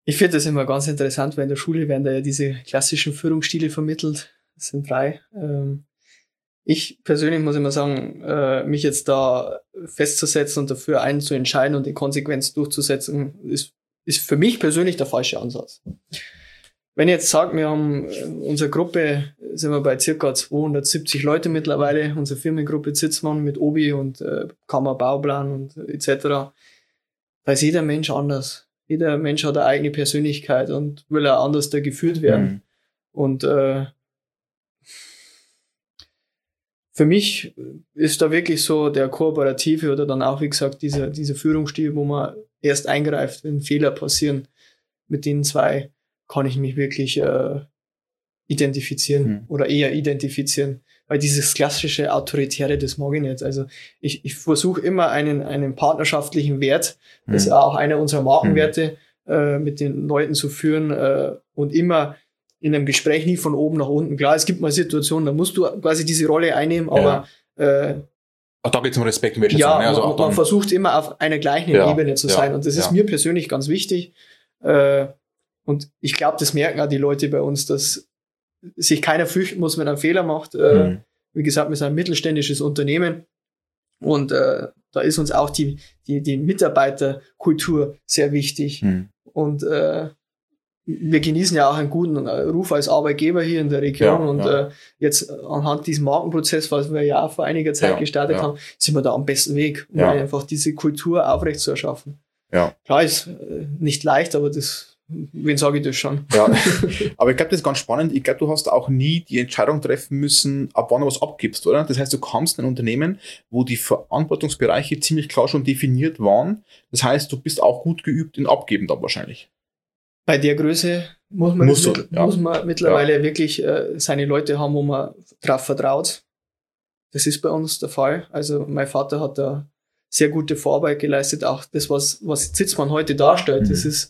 S3: Ich finde das immer ganz interessant, weil in der Schule werden da ja diese klassischen Führungsstile vermittelt. Das sind 3. Ich persönlich muss immer sagen, mich jetzt da festzusetzen und dafür einen zu entscheiden und die Konsequenz durchzusetzen, ist für mich persönlich der falsche Ansatz. Wenn ich jetzt sage, wir haben unsere Gruppe, sind wir bei circa 270 Leute mittlerweile, unsere Firmengruppe Zitzmann mit Obi und Kammerbauplan und etc. Da ist jeder Mensch anders. Jeder Mensch hat eine eigene Persönlichkeit und will auch anders da geführt werden. Und für mich ist da wirklich so der kooperative oder dann auch, wie gesagt, dieser Führungsstil, wo man erst eingreift, wenn Fehler passieren. Mit den 2 kann ich mich wirklich identifizieren oder eher identifizieren. Weil dieses klassische Autoritäre, das mag ich nicht. Also ich versuche immer einen partnerschaftlichen Wert, das ist auch einer unserer Markenwerte, mit den Leuten zu führen und immer in einem Gespräch nie von oben nach unten. Klar, es gibt mal Situationen, da musst du quasi diese Rolle einnehmen, aber
S1: auch da geht es um Respekt und Wertschätzung.
S3: Ja,
S1: ne? Also
S3: man versucht immer auf einer gleichen Ebene zu sein und das ist mir persönlich ganz wichtig. Und ich glaube, das merken auch die Leute bei uns, dass sich keiner fürchten muss, wenn er einen Fehler macht. Wie gesagt, wir sind ein mittelständisches Unternehmen und da ist uns auch die Mitarbeiterkultur sehr wichtig. Und wir genießen ja auch einen guten Ruf als Arbeitgeber hier in der Region jetzt anhand diesem Markenprozess, was wir ja auch vor einiger Zeit gestartet haben, sind wir da am besten Weg, um einfach diese Kultur aufrecht zu erschaffen. Ja. Klar, ist nicht leicht, aber wen sage ich das schon?
S1: Ja, aber ich glaube, das ist ganz spannend. Ich glaube, du hast auch nie die Entscheidung treffen müssen, ab wann du was abgibst, oder? Das heißt, du kamst in ein Unternehmen, wo die Verantwortungsbereiche ziemlich klar schon definiert waren. Das heißt, du bist auch gut geübt in Abgeben dann wahrscheinlich.
S3: Bei der Größe muss man mittlerweile wirklich seine Leute haben, wo man drauf vertraut. Das ist bei uns der Fall. Also mein Vater hat da sehr gute Vorarbeit geleistet. Auch das, was Zitzmann heute darstellt, das ist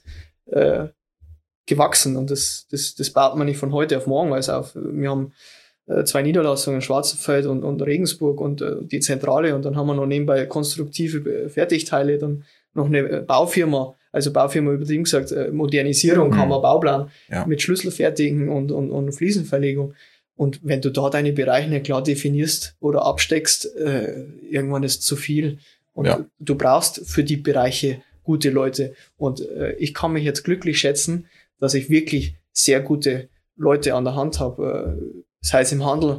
S3: gewachsen und das baut man nicht von heute auf morgen auf. Wir haben 2 Niederlassungen, Schwarzenfeld und Regensburg und die Zentrale und dann haben wir noch nebenbei konstruktive Fertigteile, dann noch eine Baufirma, also Baufirma übertrieben gesagt, Modernisierung, Kammerbauplan mit Schlüsselfertigen und Fliesenverlegung. Und wenn du da deine Bereiche nicht klar definierst oder absteckst, irgendwann ist zu viel. Und du brauchst für die Bereiche gute Leute. Und ich kann mich jetzt glücklich schätzen, dass ich wirklich sehr gute Leute an der Hand habe. Sei es im Handel,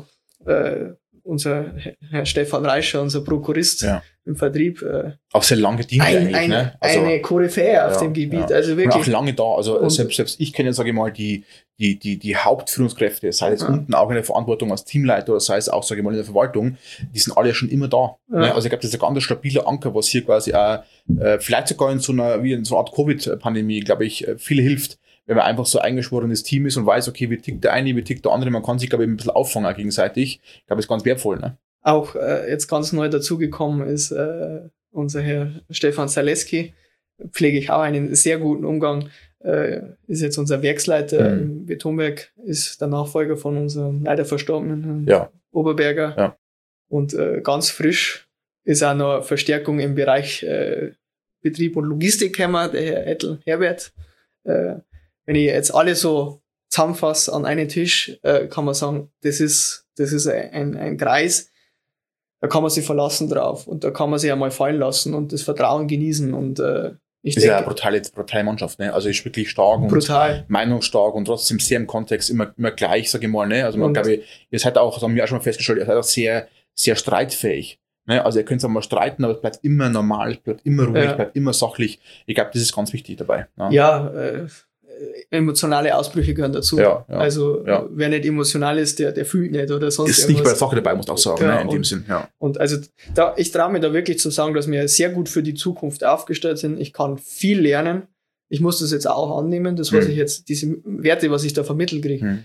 S3: unser Herr Stefan Reischer, unser Prokurist im Vertrieb.
S1: Auch sehr lange gedient eigentlich. Ne?
S3: Also, eine Koryphäe auf dem Gebiet. Ja. Also wirklich.
S1: Und auch lange da. Also selbst ich kenne, sage ich mal, die Hauptführungskräfte, sei es unten auch in der Verantwortung als Teamleiter oder sei es auch, sage ich mal, in der Verwaltung, die sind alle schon immer da. Ja. Ne? Also ich glaube, das ist ein ganz stabiler Anker, was hier quasi auch, vielleicht sogar in so einer Art Covid-Pandemie, glaube ich, viel hilft, wenn man einfach so ein eingeschworenes Team ist und weiß, okay, wie tickt der eine, wie tickt der andere, man kann sich, glaube ich, ein bisschen auffangen gegenseitig. Ich glaube, das ist ganz wertvoll. Ne?
S3: Auch jetzt ganz neu dazugekommen ist unser Herr Stefan Zaleski, pflege ich auch einen sehr guten Umgang, ist jetzt unser Werksleiter im Betonwerk, ist der Nachfolger von unserem leider verstorbenen Herrn Oberberger. Ja. Und ganz frisch ist auch noch Verstärkung im Bereich Betrieb und Logistik haben, der Herr Ettel Herbert. Wenn ich jetzt alle so zusammenfasse an einen Tisch, kann man sagen, das ist ein Kreis, da kann man sich verlassen drauf und da kann man sich einmal fallen lassen und das Vertrauen genießen und ich
S1: denke, ja eine brutale Mannschaft, ne? Also ist wirklich stark und meinungsstark und trotzdem sehr im Kontext immer gleich, sage ich mal, ne? Also man glaube, ihr seid auch, das haben wir auch schon mal festgestellt, ihr seid auch sehr, sehr streitfähig. Ne? Also ihr könnt auch mal streiten, aber es bleibt immer normal, es bleibt immer ruhig, bleibt immer sachlich. Ich glaube, das ist ganz wichtig dabei. Ne?
S3: Ja, emotionale Ausbrüche gehören dazu. Wer nicht emotional ist, der fühlt nicht oder sonst
S1: ist irgendwas. Ist nicht bei der Sache dabei, muss auch sagen, ne, in dem Sinn. Ja.
S3: Und also ich traue mir da wirklich zu sagen, dass wir sehr gut für die Zukunft aufgestellt sind. Ich kann viel lernen. Ich muss das jetzt auch annehmen, das, was ich jetzt, diese Werte, was ich da vermittelt kriege.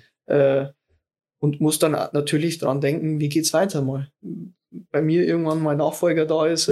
S3: Und muss dann natürlich dran denken, wie geht's weiter mal. Bei mir irgendwann mal Nachfolger da ist,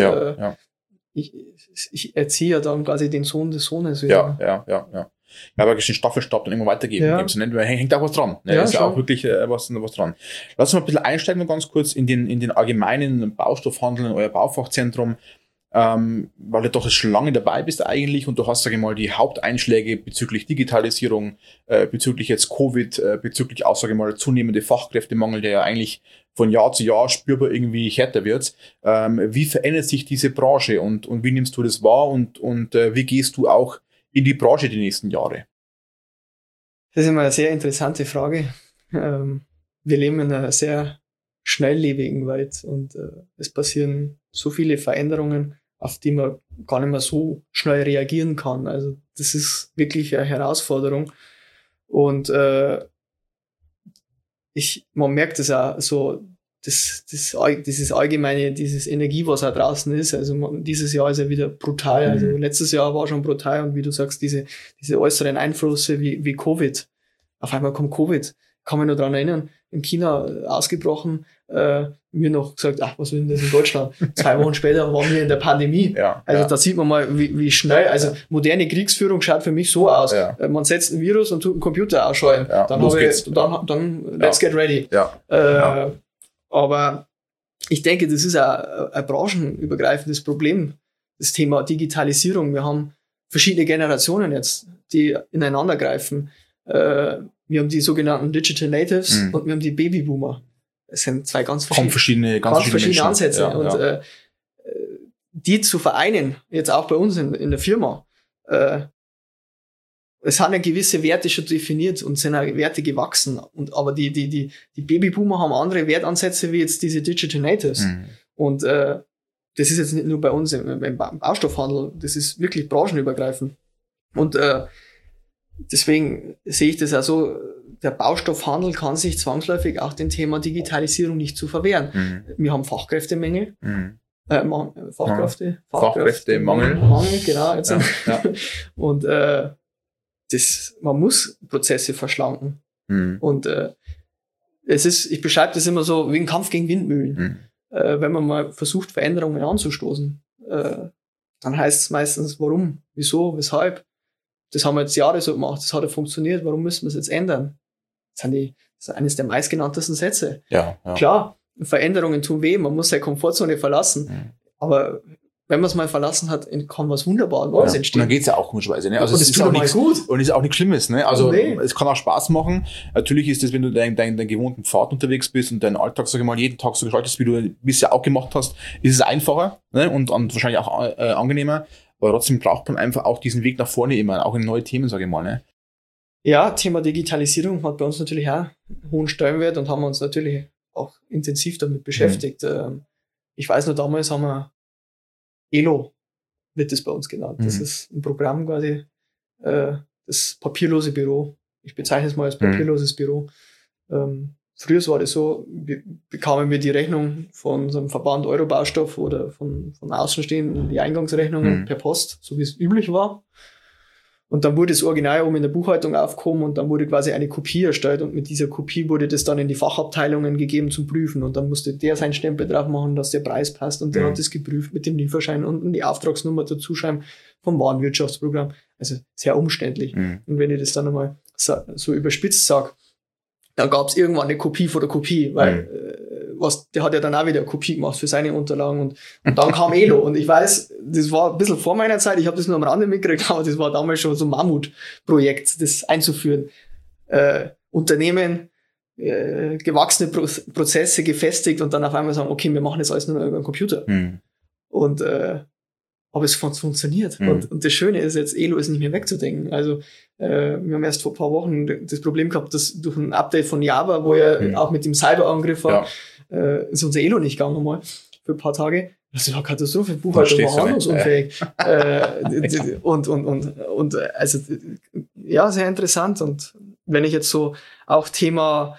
S3: ich erziehe ja dann quasi den Sohn des Sohnes wieder.
S1: Ja, aber den Staffelstab dann irgendwo weitergeben. Ja. Hängt auch was dran. Ne? Ja, ist ja auch wirklich was dran. Lass uns mal ein bisschen einsteigen, ganz kurz in den allgemeinen Baustoffhandel in euer Baufachzentrum. weil du doch schon lange dabei bist eigentlich und du hast, sage ich mal, die Haupteinschläge bezüglich Digitalisierung, bezüglich jetzt Covid, bezüglich auch, sage ich mal, zunehmende Fachkräftemangel, der ja eigentlich von Jahr zu Jahr spürbar irgendwie härter wird. Wie verändert sich diese Branche und wie nimmst du das wahr und wie gehst du auch in die Branche die nächsten Jahre?
S3: Das ist immer eine sehr interessante Frage. Wir leben in einer sehr schnelllebigen Welt und es passieren so viele Veränderungen, auf die man gar nicht mehr so schnell reagieren kann. Also das ist wirklich eine Herausforderung und man merkt es auch so, dieses allgemeine, dieses Energie, was auch draußen ist. Also dieses Jahr ist ja wieder brutal. Also letztes Jahr war schon brutal und wie du sagst, diese äußeren Einflüsse wie Covid. Auf einmal kommt Covid. Kann mich noch daran erinnern, in China ausgebrochen, mir noch gesagt, was will denn das in Deutschland? 2 Wochen später waren wir in der Pandemie.
S1: Ja,
S3: also da sieht man mal, wie schnell, also moderne Kriegsführung schaut für mich so aus. Ja. Man setzt ein Virus und tut einen Computer ausschalten. Ja, dann let's get ready. Ja. Aber ich denke, das ist ein branchenübergreifendes Problem, das Thema Digitalisierung. Wir haben verschiedene Generationen jetzt, die ineinander greifen. Wir haben die sogenannten Digital Natives und wir haben die Babyboomer. Das sind zwei ganz verschiedene Ansätze. Ja, und die zu vereinen, jetzt auch bei uns in der Firma, es haben ja gewisse Werte schon definiert und sind auch Werte gewachsen. Aber die Babyboomer haben andere Wertansätze wie jetzt diese Digital Natives. Und das ist jetzt nicht nur bei uns im Baustoffhandel, das ist wirklich branchenübergreifend. Und deswegen sehe ich das auch so, der Baustoffhandel kann sich zwangsläufig auch dem Thema Digitalisierung nicht zu verwehren. Wir haben Fachkräftemängel. Fachkräftemangel. Genau. Jetzt. Ja. Und man muss Prozesse verschlanken. Und ich beschreibe das immer so wie ein Kampf gegen Windmühlen. Wenn man mal versucht, Veränderungen anzustoßen, dann heißt es meistens, warum, wieso, weshalb. Das haben wir jetzt Jahre so gemacht, das hat ja funktioniert, warum müssen wir es jetzt ändern? Das ist eines der meistgenanntesten Sätze. Ja. Klar, Veränderungen tun weh, man muss seine Komfortzone verlassen. Aber wenn man es mal verlassen hat, kann was wunderbar Neues entstehen.
S1: Und dann geht's ja auch komischerweise. Ne? Also es ist auch nichts gut. Und ist auch nichts Schlimmes. Ne? Also es kann auch Spaß machen. Natürlich ist es, wenn du deinen gewohnten Pfad unterwegs bist und deinen Alltag, sag ich mal, jeden Tag so gestaltest, wie du bisher auch gemacht hast, ist es einfacher, ne? und wahrscheinlich auch angenehmer. Aber trotzdem braucht man einfach auch diesen Weg nach vorne immer, auch in neue Themen, sage ich mal. Ne?
S3: Ja, Thema Digitalisierung hat bei uns natürlich auch einen hohen Stellenwert und haben uns natürlich auch intensiv damit beschäftigt. Ich weiß noch, damals haben wir ELO, wird das bei uns genannt. Das ist ein Programm quasi, das papierlose Büro. Ich bezeichne es mal als papierloses Büro. Früher war das so, bekamen wir die Rechnung von unserem Verband Eurobaustoff oder von Außenstehenden, die Eingangsrechnungen per Post, so wie es üblich war. Und dann wurde das Original oben in der Buchhaltung aufgehoben und dann wurde quasi eine Kopie erstellt und mit dieser Kopie wurde das dann in die Fachabteilungen gegeben zum Prüfen und dann musste der seinen Stempel drauf machen, dass der Preis passt und der hat das geprüft mit dem Lieferschein und die Auftragsnummer dazu schreiben vom Warenwirtschaftsprogramm. Also sehr umständlich. Und wenn ich das dann einmal so überspitzt sage, dann gab es irgendwann eine Kopie vor der Kopie, weil der hat ja dann auch wieder eine Kopie gemacht für seine Unterlagen und dann kam ELO und ich weiß, das war ein bisschen vor meiner Zeit, ich habe das nur am Rande mitgekriegt, aber das war damals schon so ein Mammutprojekt, das einzuführen. Unternehmen, gewachsene Prozesse gefestigt und dann auf einmal sagen, okay, wir machen das alles nur über den Computer. Und aber es funktioniert. Und das Schöne ist jetzt, ELO ist nicht mehr wegzudenken. Also wir haben erst vor ein paar Wochen das Problem gehabt, dass durch ein Update von Java, wo ja auch mit dem Cyberangriff war, ist unser ELO nicht gegangen mal für ein paar Tage. Das war Katastrophe. Buchhaltung war handlungsunfähig. Und also ja, sehr interessant. Und wenn ich jetzt so auch Thema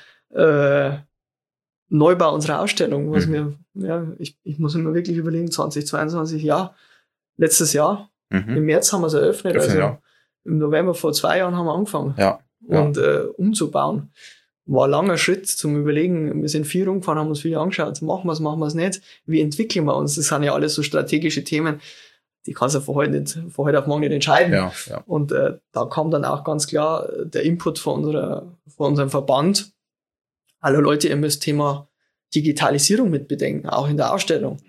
S3: Neubau unserer Ausstellung, was ich muss mir wirklich überlegen, 2022, letztes Jahr, im März haben wir es eröffnet, im November vor 2 Jahren haben wir angefangen und umzubauen. War ein langer Schritt zum Überlegen. Wir sind viel rumgefahren, haben uns viel angeschaut. Machen wir es nicht? Wie entwickeln wir uns? Das sind ja alles so strategische Themen, die kannst du von heute auf morgen nicht entscheiden. Und da kam dann auch ganz klar der Input von unserem Verband. Hallo Leute, ihr müsst Thema Digitalisierung mitbedenken, auch in der Ausstellung.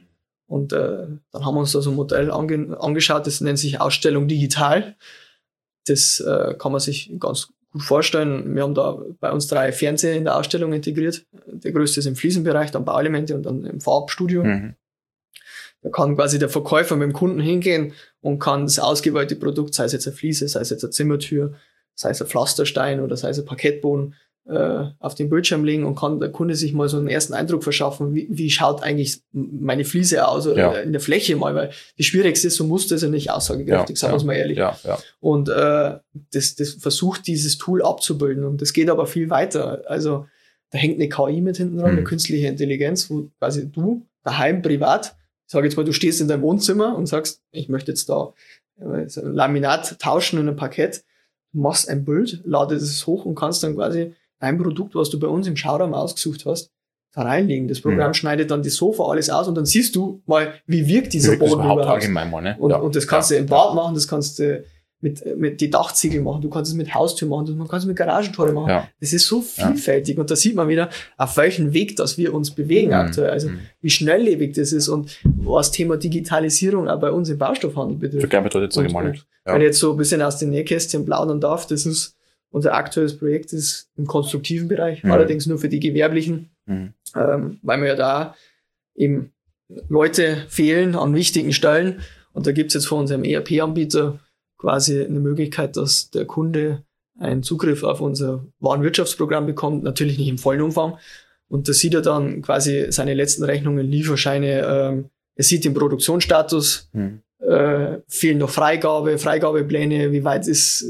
S3: Und dann haben wir uns da so ein Modell angeschaut, das nennt sich Ausstellung digital. Das kann man sich ganz gut vorstellen. Wir haben da bei uns 3 Fernseher in der Ausstellung integriert. Der größte ist im Fliesenbereich, dann Bauelemente und dann im Farbstudio. Da kann quasi der Verkäufer mit dem Kunden hingehen und kann das ausgewählte Produkt, sei es jetzt eine Fliese, sei es jetzt eine Zimmertür, sei es ein Pflasterstein oder sei es ein Parkettboden, auf den Bildschirm legen und kann der Kunde sich mal so einen ersten Eindruck verschaffen, wie schaut eigentlich meine Fliese aus oder in der Fläche mal, weil die schwierigste ist, so Muster ist ja nicht aussagekräftig, sagen wir es mal ehrlich. Und das versucht dieses Tool abzubilden und das geht aber viel weiter. Also da hängt eine KI mit hinten dran, eine künstliche Intelligenz, wo quasi du daheim privat, ich sage jetzt mal, du stehst in deinem Wohnzimmer und sagst, ich möchte jetzt da ein Laminat tauschen in ein Parkett, du machst ein Bild, ladest es hoch und kannst dann quasi dein Produkt, was du bei uns im Schauraum ausgesucht hast, da reinlegen. Das Programm schneidet dann das Sofa alles aus und dann siehst du mal, wie wirkt dieser Boden überhaupt.
S1: Ne?
S3: Und das kannst du im Bad machen, das kannst du mit die Dachziegel machen, du kannst es mit Haustür machen, man kann es mit Garagentore machen. Ja. Das ist so vielfältig und da sieht man wieder, auf welchen Weg, dass wir uns bewegen aktuell. Also wie schnelllebig das ist und was Thema Digitalisierung auch bei uns im Baustoffhandel betrifft. Wenn ich jetzt so ein bisschen aus den Nähkästchen plaudern darf, das ist unser aktuelles Projekt ist im konstruktiven Bereich, allerdings nur für die Gewerblichen, weil mir ja da eben Leute fehlen an wichtigen Stellen. Und da gibt's jetzt von unserem ERP-Anbieter quasi eine Möglichkeit, dass der Kunde einen Zugriff auf unser Warenwirtschaftsprogramm bekommt, natürlich nicht im vollen Umfang. Und da sieht er dann quasi seine letzten Rechnungen, Lieferscheine, er sieht den Produktionsstatus, fehlen noch Freigabepläne, wie weit ist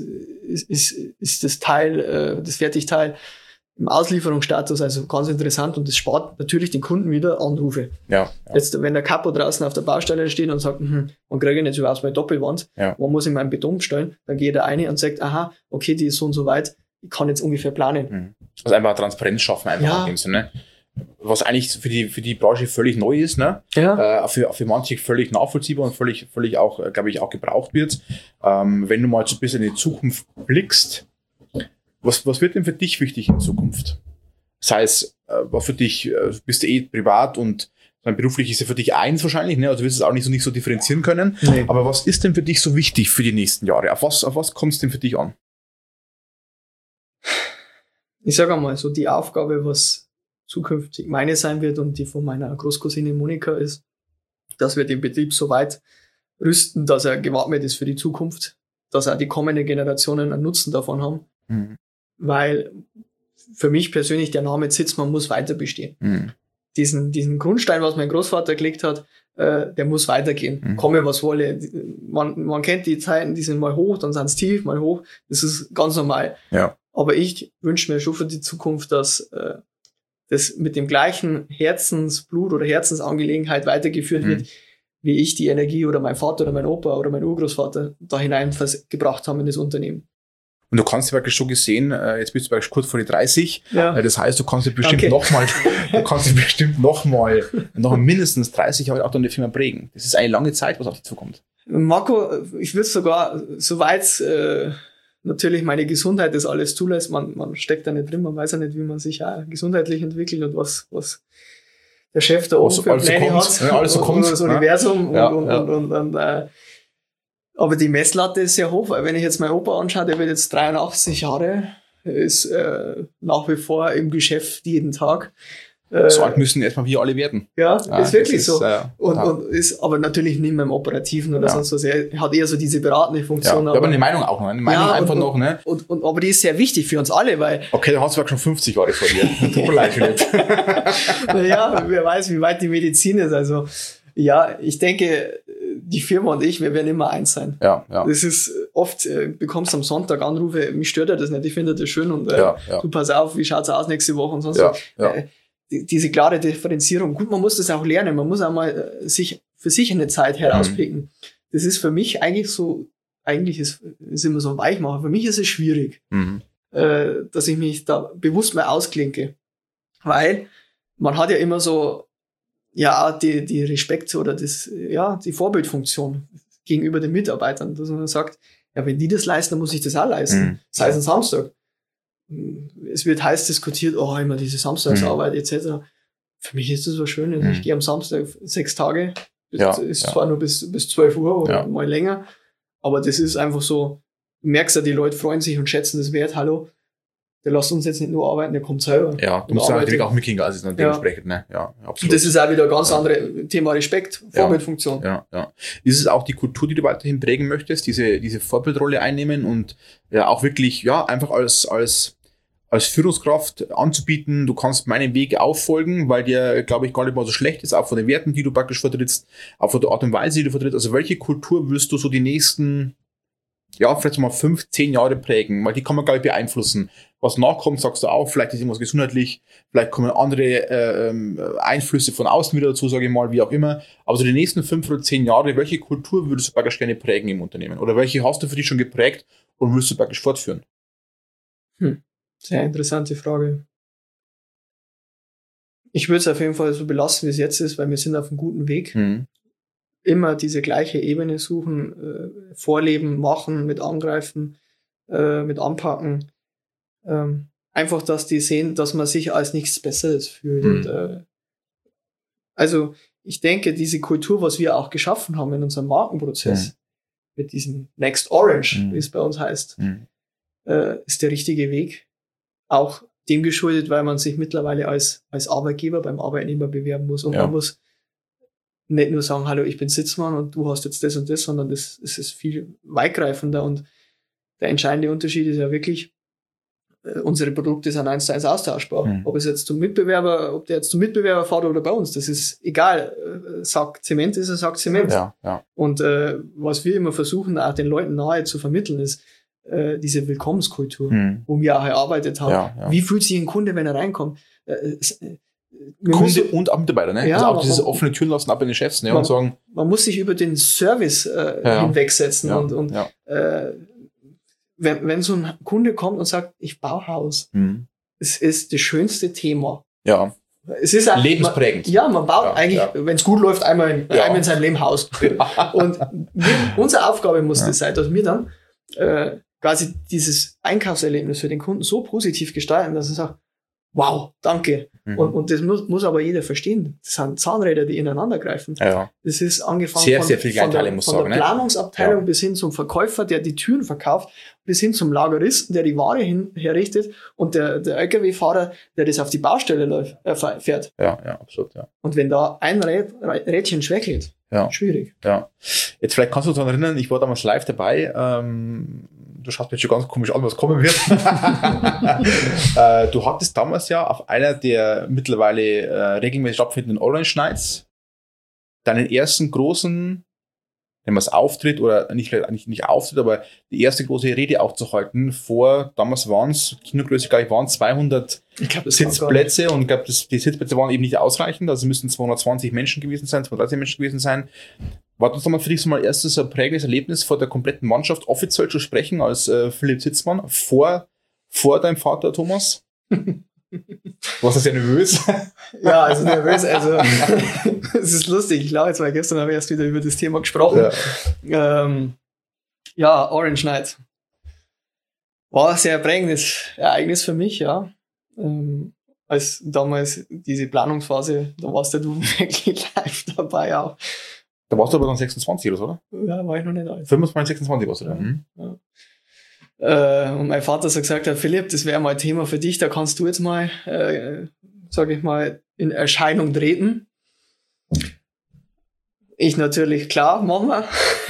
S3: das Teil, das Fertigteil im Auslieferungsstatus, also ganz interessant und das spart natürlich den Kunden wieder Anrufe. Jetzt, wenn der Kapo draußen auf der Baustelle steht und sagt, man kriege ich nicht überhaupt meine Doppelwand, man muss in meinen Beton bestellen, dann geht der eine und sagt, aha, okay, die ist so und so weit, ich kann jetzt ungefähr planen.
S1: Also einfach Transparenz schaffen, einfach in dem Sinne. Was eigentlich für die Branche völlig neu ist, ne? Für manche völlig nachvollziehbar und völlig auch, glaube ich, auch gebraucht wird. Wenn du mal so ein bisschen in die Zukunft blickst, was wird denn für dich wichtig in Zukunft? Sei es, was für dich, bist du privat und beruflich ist ja für dich eins wahrscheinlich, ne? Also du wirst es auch nicht so differenzieren können. Nee. Aber was ist denn für dich so wichtig für die nächsten Jahre? Auf was kommt es denn für dich an?
S3: Ich sage einmal, so die Aufgabe, was zukünftig meine sein wird und die von meiner Großcousine Monika ist, dass wir den Betrieb so weit rüsten, dass er gewappnet ist für die Zukunft, dass auch die kommenden Generationen einen Nutzen davon haben. Weil für mich persönlich der Name Zitzmann muss weiter bestehen. Diesen Grundstein, was mein Großvater gelegt hat, der muss weitergehen. Komme, was wolle. Man kennt die Zeiten, die sind mal hoch, dann sind es tief, mal hoch. Das ist ganz normal. Ja. Aber ich wünsche mir schon für die Zukunft, dass das mit dem gleichen Herzensblut oder Herzensangelegenheit weitergeführt wird, wie ich die Energie oder mein Vater oder mein Opa oder mein Urgroßvater da hineingebracht haben in das Unternehmen.
S1: Und du kannst wirklich schon gesehen, jetzt bist du wirklich kurz vor die 30, das heißt, du kannst dich bestimmt noch mindestens 30 Jahre auch dann die Firma prägen. Das ist eine lange Zeit, was auf dich zukommt.
S3: Marco, ich würde sogar, soweit natürlich meine Gesundheit das alles zulässt, man steckt da nicht drin, man weiß ja nicht, wie man sich auch gesundheitlich entwickelt und was der Chef da oben für Pläne hat,
S1: alles so kommt,
S3: das Universum und aber die Messlatte ist sehr hoch, weil wenn ich jetzt meinen Opa anschaue, der wird jetzt 83 Jahre, ist nach wie vor im Geschäft jeden Tag.
S1: So alt müssen erstmal wir alle werden.
S3: Ja, ist wirklich so. Und ist aber natürlich nicht mehr im Operativen oder sonst was. Er hat eher so diese beratende Funktion.
S1: Ja, aber eine Meinung auch noch. Eine Meinung einfach noch, ne?
S3: Aber die ist sehr wichtig für uns alle, weil.
S1: Okay, dann hast du schon 50 Jahre vor dir. Tut mir leid, Philipp.
S3: Naja, wer weiß, wie weit die Medizin ist. Also, ja, ich denke, die Firma und ich, wir werden immer eins sein. Ja. Das ist oft, bekommst am Sonntag Anrufe, mich stört ja das nicht, ich finde das schön und du pass auf, wie schaut's aus nächste Woche und sonst was. Diese klare Differenzierung. Gut, man muss das auch lernen. Man muss auch mal für sich eine Zeit herauspicken. Das ist für mich eigentlich ist immer so ein Weichmacher. Für mich ist es schwierig, dass ich mich da bewusst mal ausklinke. Weil man hat ja immer so, die Respekt oder die Vorbildfunktion gegenüber den Mitarbeitern, dass man sagt, ja, wenn die das leisten, dann muss ich das auch leisten. Sei es ein Samstag. Es wird heiß diskutiert, immer diese Samstagsarbeit etc. Für mich ist das was Schönes. Ich gehe am Samstag 6 Tage Ist zwar nur bis 12 Uhr oder mal länger, aber das ist einfach so, du merkst ja, die Leute freuen sich und schätzen das wert. Hallo, der lässt uns jetzt nicht nur arbeiten, der kommt selber.
S1: Ja, du musst natürlich auch mitkriegen, also ist dann dementsprechend, ne? Ja, absolut.
S3: Das ist auch wieder ein ganz anderes Thema Respekt, Vorbildfunktion.
S1: Ja. Ist es auch die Kultur, die du weiterhin prägen möchtest, diese Vorbildrolle einnehmen und auch wirklich, einfach als Führungskraft anzubieten, du kannst meinen Weg auffolgen, weil der, glaube ich, gar nicht mal so schlecht ist, auch von den Werten, die du praktisch vertrittst, auch von der Art und Weise, die du vertrittst. Also welche Kultur willst du so die nächsten, vielleicht so mal 5-10 Jahre prägen? Weil die kann man, glaube ich, beeinflussen. Was nachkommt, sagst du auch, vielleicht ist irgendwas gesundheitlich, vielleicht kommen andere Einflüsse von außen wieder dazu, sage ich mal, wie auch immer. Aber so die nächsten 5 oder 10 Jahre, welche Kultur würdest du praktisch gerne prägen im Unternehmen? Oder welche hast du für dich schon geprägt und willst du praktisch fortführen?
S3: Sehr interessante Frage. Ich würde es auf jeden Fall so belassen, wie es jetzt ist, weil wir sind auf einem guten Weg. Immer diese gleiche Ebene suchen, vorleben, machen, mit angreifen, mit anpacken. Einfach, dass die sehen, dass man sich als nichts Besseres fühlt. Und, also ich denke, diese Kultur, was wir auch geschaffen haben in unserem Markenprozess, mit diesem Next Orange, wie es bei uns heißt, ist der richtige Weg. Auch dem geschuldet, weil man sich mittlerweile als Arbeitgeber beim Arbeitnehmer bewerben muss. Und man muss nicht nur sagen, hallo, ich bin Sitzmann und du hast jetzt das und das, sondern es ist viel weitgreifender. Und der entscheidende Unterschied ist ja wirklich, unsere Produkte sind 1:1 austauschbar. Ob der jetzt zum Mitbewerber fährt oder bei uns, das ist egal. Sagt Zement ist, er sagt Zement. Und was wir immer versuchen, auch den Leuten nahe zu vermitteln, ist diese Willkommenskultur, wo wir auch erarbeitet haben. Wie fühlt sich ein Kunde, wenn er reinkommt?
S1: Kunde und auch Mitarbeiter, ne? Also auch dieses offene Türen lassen ab in den Chefs, ne? Und sagen,
S3: man muss sich über den Service hinwegsetzen und wenn so ein Kunde kommt und sagt, ich baue Haus, es ist das schönste Thema.
S1: Ja.
S3: Es ist auch,
S1: lebensprägend.
S3: Man baut eigentlich, wenn es gut läuft, einmal in seinem Leben Haus. Und unsere Aufgabe muss das sein, dass wir dann quasi dieses Einkaufserlebnis für den Kunden so positiv gestalten, dass er sagt, wow, danke. Und das muss aber jeder verstehen. Das sind Zahnräder, die ineinander greifen. Das ist angefangen
S1: sehr viel
S3: von der Planungsabteilung bis hin zum Verkäufer, der die Türen verkauft, bis hin zum Lageristen, der die Ware herrichtet und der LKW-Fahrer, der das auf die Baustelle fährt.
S1: Ja, absolut,
S3: Und wenn da ein Rädchen schwächelt, schwierig.
S1: Ja. Jetzt vielleicht kannst du dich daran erinnern, ich war damals live dabei, du schaust mir jetzt schon ganz komisch an, was kommen wird. Du hattest damals ja auf einer der mittlerweile regelmäßig stattfindenden Orange Nights deinen ersten großen, wenn man es Auftritt oder nicht Auftritt, aber die erste große Rede auch zu halten vor, damals waren es, Kinogröße, glaube ich, waren 200 Sitzplätze und ich glaube, die Sitzplätze waren eben nicht ausreichend, also müssten 220 Menschen gewesen sein, 230 Menschen gewesen sein. War das nochmal für dich so mal erstes ein prägendes Erlebnis, vor der kompletten Mannschaft offiziell zu sprechen als Philipp Sitzmann vor deinem Thomas? Warst du sehr nervös?
S3: Ja, also nervös, es ist lustig, ich glaube jetzt, weil gestern habe ich erst wieder über das Thema gesprochen. Orange Night. War ein sehr prägendes Ereignis für mich, als damals diese Planungsphase, da warst du wirklich live dabei auch.
S1: Da warst du aber dann 26 oder so, oder?
S3: Ja, war ich noch nicht alt.
S1: 25, 26 warst du da.
S3: Und mein Vater hat gesagt, Philipp, das wäre mal ein Thema für dich, da kannst du jetzt mal, sage ich mal, in Erscheinung treten. Ich natürlich, klar, machen wir.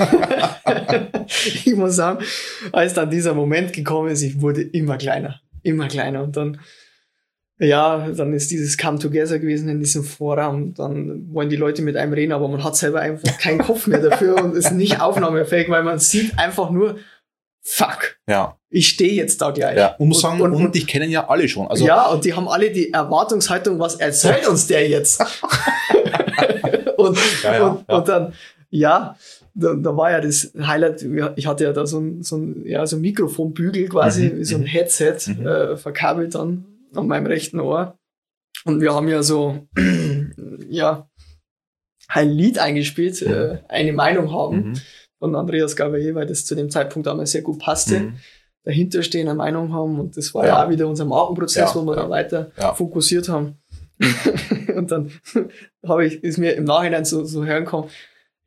S3: Ich muss sagen, als dann dieser Moment gekommen ist, ich wurde immer kleiner. Und dann ist dieses Come Together gewesen in diesem Vorraum. Dann wollen die Leute mit einem reden, aber man hat selber einfach keinen Kopf mehr dafür und ist nicht aufnahmefähig, weil man sieht einfach nur, fuck, ich stehe jetzt da gleich.
S1: Ja, und dich kennen ja alle schon. Also
S3: und die haben alle die Erwartungshaltung, was erzählt uns der jetzt? und dann, da war ja das Highlight, ich hatte ja da so ein Mikrofonbügel quasi, so ein Headset verkabelt dann an meinem rechten Ohr. Und wir haben ja so, ein Lied eingespielt, eine Meinung haben von Andreas Gavrier, weil das zu dem Zeitpunkt damals sehr gut passte. Dahinter stehen, eine Meinung haben. Und das war ja auch wieder unser Markenprozess, wo wir da weiter fokussiert haben. Und dann ist mir im Nachhinein so hören gekommen,